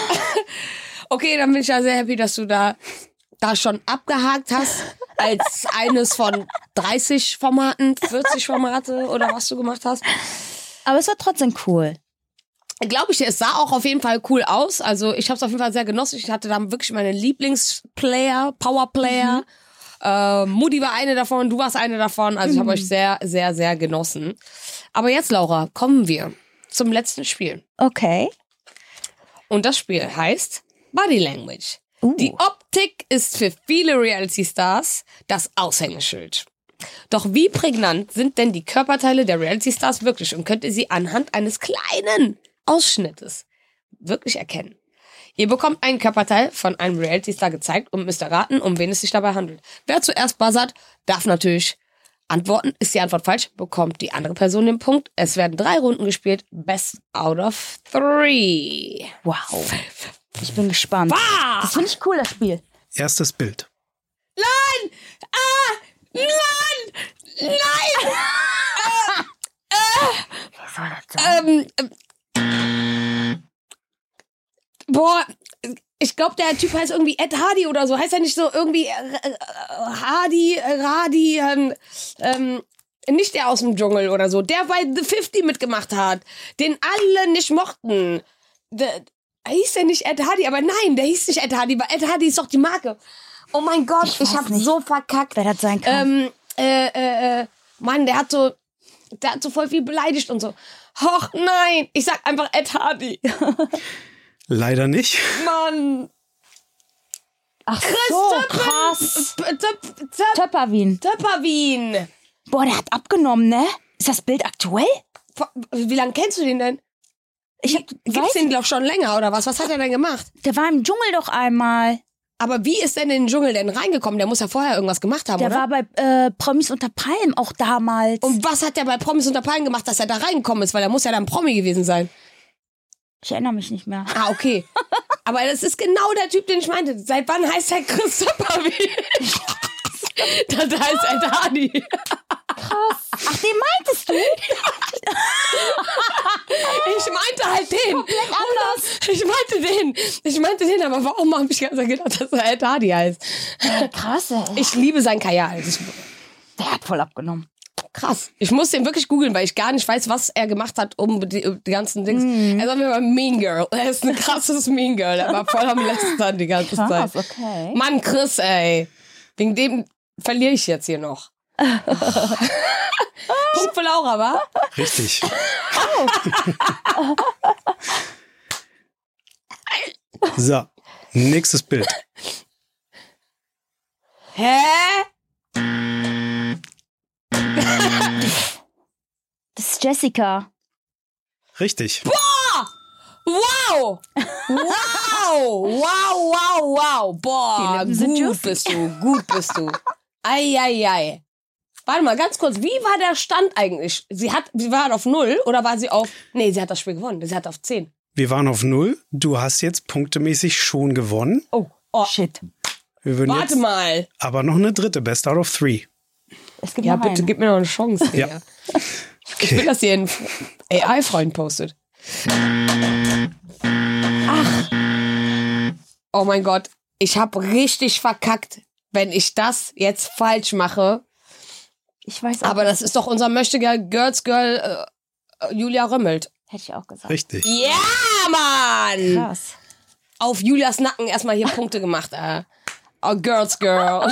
Okay, dann bin ich ja sehr happy, dass du da, da schon abgehakt hast, als eines von dreißig Formaten, vierzig Formate oder was du gemacht hast. Aber es war trotzdem cool. Glaube ich dir, es sah auch auf jeden Fall cool aus. Also ich habe es auf jeden Fall sehr genossen. Ich hatte da wirklich meine Lieblingsplayer, Powerplayer. Mhm. Äh, Mutti war eine davon, du warst eine davon. Also ich habe euch sehr, sehr, sehr genossen. Aber jetzt, Laura, kommen wir zum letzten Spiel. Okay. Und das Spiel heißt Body Language. Uh. Die Optik ist für viele Reality-Stars das Aushängeschild. Doch wie prägnant sind denn die Körperteile der Reality-Stars wirklich und könnt ihr sie anhand eines kleinen Ausschnittes wirklich erkennen? Ihr bekommt einen Körperteil von einem Reality-Star gezeigt und müsst erraten, um wen es sich dabei handelt. Wer zuerst buzzert, darf natürlich antworten. Ist die Antwort falsch, bekommt die andere Person den Punkt. Es werden drei Runden gespielt. Best out of three. Wow. Ich bin gespannt. Ah! Das finde ich cool, das Spiel. Erstes Bild. Nein! Ah! Nein! Nein! Was soll das sein? ähm, ähm, boah, ich glaube, der Typ heißt irgendwie Ed Hardy oder so. Heißt er nicht so irgendwie äh, äh, Hardy, äh, Radi, ähm, ähm, nicht der aus dem Dschungel oder so. Der bei The fifty mitgemacht hat, den alle nicht mochten. Der, hieß der nicht Ed Hardy? Aber nein, der hieß nicht Ed Hardy, weil Ed Hardy ist doch die Marke. Oh mein Gott, ich, Ich ich weiß hab nicht, so verkackt. wer das sein kann. Ähm, äh, äh, äh, Mann, der hat so, der hat so voll viel beleidigt und so. Och nein, ich sag einfach Ed Hardy. Leider nicht. Mann. Ach so, krass. Töpperwien. Töpperwien. Boah, der hat abgenommen, ne? Ist das Bild aktuell? Wie lange kennst du den denn? Ich hab, Gibt's weiß, den doch schon länger oder was? Was hat er denn gemacht? der war im Dschungel doch einmal. Aber wie ist denn in den Dschungel denn reingekommen? Der muss ja vorher irgendwas gemacht haben, Der oder? war bei äh, Promis unter Palmen auch damals. Und was hat der bei Promis unter Palmen gemacht, dass er da reingekommen ist? Weil er muss ja dann Promi gewesen sein. Ich erinnere mich nicht mehr. Ah, okay. Aber das ist genau der Typ, den ich meinte. Seit wann heißt er Chris Töpperwien? Das heißt Ed Hardy. Ach, den meintest du? Ich meinte halt den. Komplett anders. Ich meinte den. Ich meinte den, aber warum habe ich ganz gedacht, dass er Ed Hardy heißt? Ja, krass, ey. Ich liebe sein Kajal. Der hat voll abgenommen. Krass. Ich muss den wirklich googeln, weil ich gar nicht weiß, was er gemacht hat, um die, die ganzen Dings. Mm. Er ist auf jeden Fall ein Mean Girl. Er ist ein krasses Mean Girl. Er war voll am Lästern die ganze Krass, Zeit. okay. Mann, Chris, ey. Wegen dem verliere ich jetzt hier noch. Punkt für Laura, wa? Richtig. So, nächstes Bild. Hä? Das ist Jessica. Richtig. Wow! Wow! Wow, wow, wow. Boah, Die Lippen sind gut juicy. bist du, gut bist du. Ei, ei, ei. Warte mal, ganz kurz. Wie war der Stand eigentlich? Sie hat, sie war auf null oder war sie auf... Nee, sie hat das Spiel gewonnen. Sie hat auf zehn. Wir waren auf null. Du hast jetzt punktemäßig schon gewonnen. Oh, oh. Shit. Wir würden Warte jetzt mal. aber noch eine dritte, best out of three. Es gibt Ja, noch bitte, einen. gib mir noch eine Chance. Ja. Digga. Ich will, dass ihr einen A I-Freund postet. Ach. Oh mein Gott. Ich habe richtig verkackt, wenn ich das jetzt falsch mache. Ich weiß auch. Aber das ist doch unser Möchtegern Girls Girl äh, Julia Römmelt. Hätte ich auch gesagt. Richtig. Ja, Mann! Krass. Auf Julias Nacken erstmal hier Punkte gemacht. Äh. Oh, Girls Girl.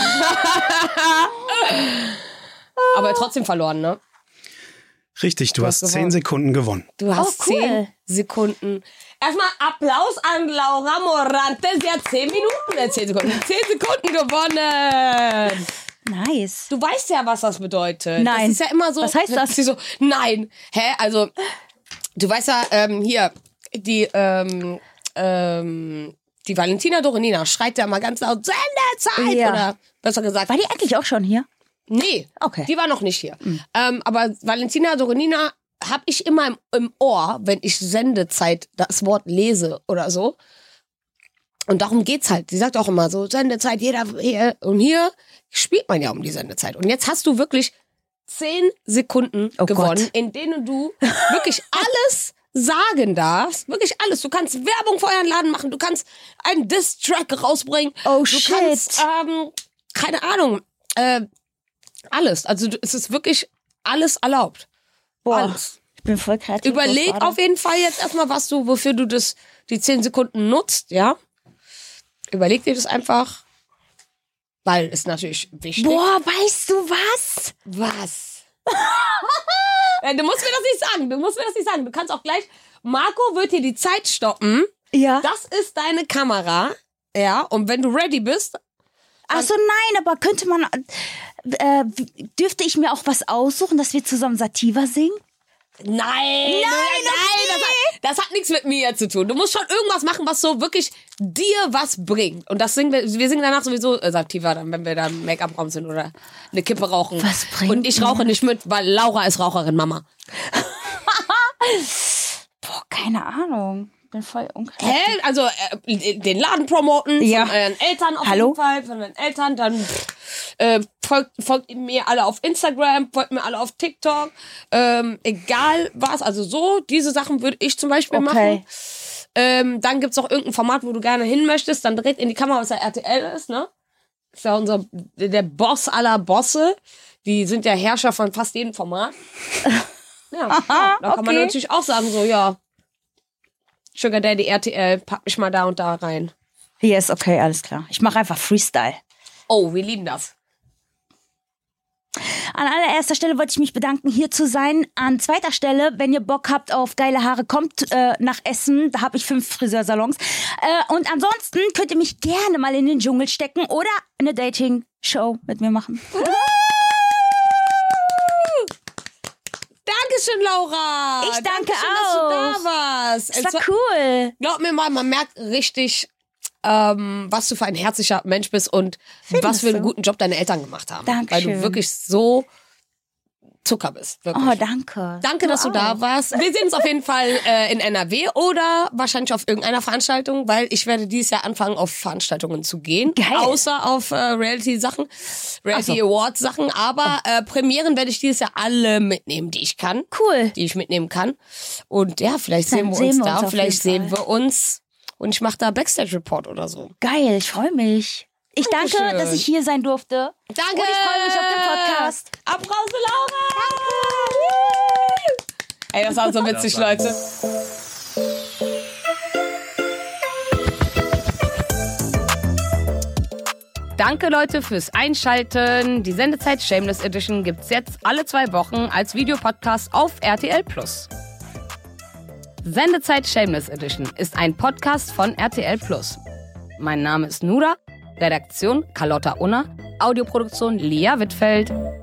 Aber trotzdem verloren, ne? Richtig, du, Du hast hast zehn gewonnen. Sekunden gewonnen. Du hast Oh, cool. zehn Sekunden. Erstmal Applaus an Laura Morante. Sie hat zehn Minuten, äh, zehn Sekunden, zehn Sekunden gewonnen. Nice. Du weißt ja, was das bedeutet. Nein. Das ist ja immer so. Was heißt das? Sie so, nein. Hä? Also, du weißt ja, ähm, hier, die, ähm, ähm, die Valentina Doronina schreit ja mal ganz laut, Sendezeit! Ja. Oder besser gesagt, War die eigentlich auch schon hier? nee, Okay. die war noch nicht hier. Ähm, aber Valentina Doronina habe ich immer im, im Ohr, wenn ich Sendezeit das Wort lese oder so. Und darum geht's halt. Sie sagt auch immer so, Sendezeit, jeder hier. Und hier spielt man ja um die Sendezeit. Und jetzt hast du wirklich zehn Sekunden Oh gewonnen, Gott. in denen du wirklich alles sagen darfst. Wirklich alles. Du kannst Werbung für euren Laden machen. Du kannst einen Diss-Track rausbringen. Oh, du shit. kannst, ähm, keine Ahnung, äh, alles. Also du- es ist wirklich alles erlaubt. Boah. Alles. Ich bin voll kreativ. Überleg gerade. auf jeden Fall jetzt erstmal, was du, wofür du das, die zehn Sekunden nutzt, ja? Überleg dir das einfach, weil ist natürlich wichtig. Boah, weißt du was? Was? Ja, du musst mir das nicht sagen, du musst mir das nicht sagen. Du kannst auch gleich, Marco wird hier die Zeit stoppen. Ja. Das ist deine Kamera, ja? Und wenn du ready bist, Ach so, nein, aber könnte man, äh, dürfte ich mir auch was aussuchen, dass wir zusammen Sativa singen? Nein, nein, nein, das hat, das hat nichts mit mir zu tun. Du musst schon irgendwas machen, was so wirklich dir was bringt. Und das singen wir, wir singen danach sowieso äh, Sativa, dann, wenn wir da im Make-up-Raum sind oder eine Kippe rauchen. Was bringt Und ich rauche mir? nicht mit, weil Laura ist Raucherin, Mama. Boah, keine Ahnung. Bin voll unkreativ. Hä? Also äh, den Laden promoten, Ja. von euren Eltern auf Hallo? jeden Fall, von euren Eltern, dann pff, äh, folgt, folgt mir alle auf Instagram, folgt mir alle auf TikTok, ähm, egal was, also so, diese Sachen würde ich zum Beispiel Okay. machen. Ähm, dann gibt's auch irgendein Format, wo du gerne hin möchtest, dann dreht in die Kamera, was ja R T L ist, ne? Ist ja unser, der Boss aller Bosse. Die sind ja Herrscher von fast jedem Format. Ja, ja da kann man okay. natürlich auch sagen, so, ja, Sugar Daddy R T L, pack mich mal da und da rein. Yes, okay, alles klar. Ich mache einfach Freestyle. Oh, wir lieben das. An allererster Stelle wollte ich mich bedanken, hier zu sein. An zweiter Stelle, wenn ihr Bock habt auf geile Haare, kommt äh, nach Essen. Da habe ich fünf Friseursalons. Äh, und ansonsten könnt ihr mich gerne mal in den Dschungel stecken oder eine Dating-Show mit mir machen. Dankeschön, Laura. Ich danke Dankeschön, auch. dass du da warst. Das war cool. Glaub mir mal, man merkt richtig, ähm, was du für ein herzlicher Mensch bist und was für einen du? guten Job deine Eltern gemacht haben. Weil Dankeschön. du wirklich so Zucker bist. Wirklich. Oh, danke. Danke, dass du da warst. Wir sehen uns auf jeden Fall äh, in N R W oder wahrscheinlich auf irgendeiner Veranstaltung, weil ich werde dieses Jahr anfangen, auf Veranstaltungen zu gehen. Geil. Außer auf äh, Reality-Sachen, Reality Awards-Sachen. Aber äh, Premieren werde ich dieses Jahr alle mitnehmen, die ich kann. Cool. Die ich mitnehmen kann. Und ja, vielleicht Dann sehen wir sehen uns wir da, uns auf vielleicht jeden sehen Fall. wir uns und ich mache da Backstage-Report oder so. Geil, ich freue mich. Ich danke, Dankeschön. dass ich hier sein durfte. Danke! Und ich freue mich auf den Podcast. Applaus für Laura! Ey, das war so witzig, Leute. Danke, Leute, fürs Einschalten. Die Sendezeit Shameless Edition gibt's jetzt alle zwei Wochen als Videopodcast auf R T L Plus. Sendezeit Shameless Edition ist ein Podcast von R T L Plus. Mein Name ist Nura, Redaktion Carlotta Unner, Audioproduktion Lia Wittfeld.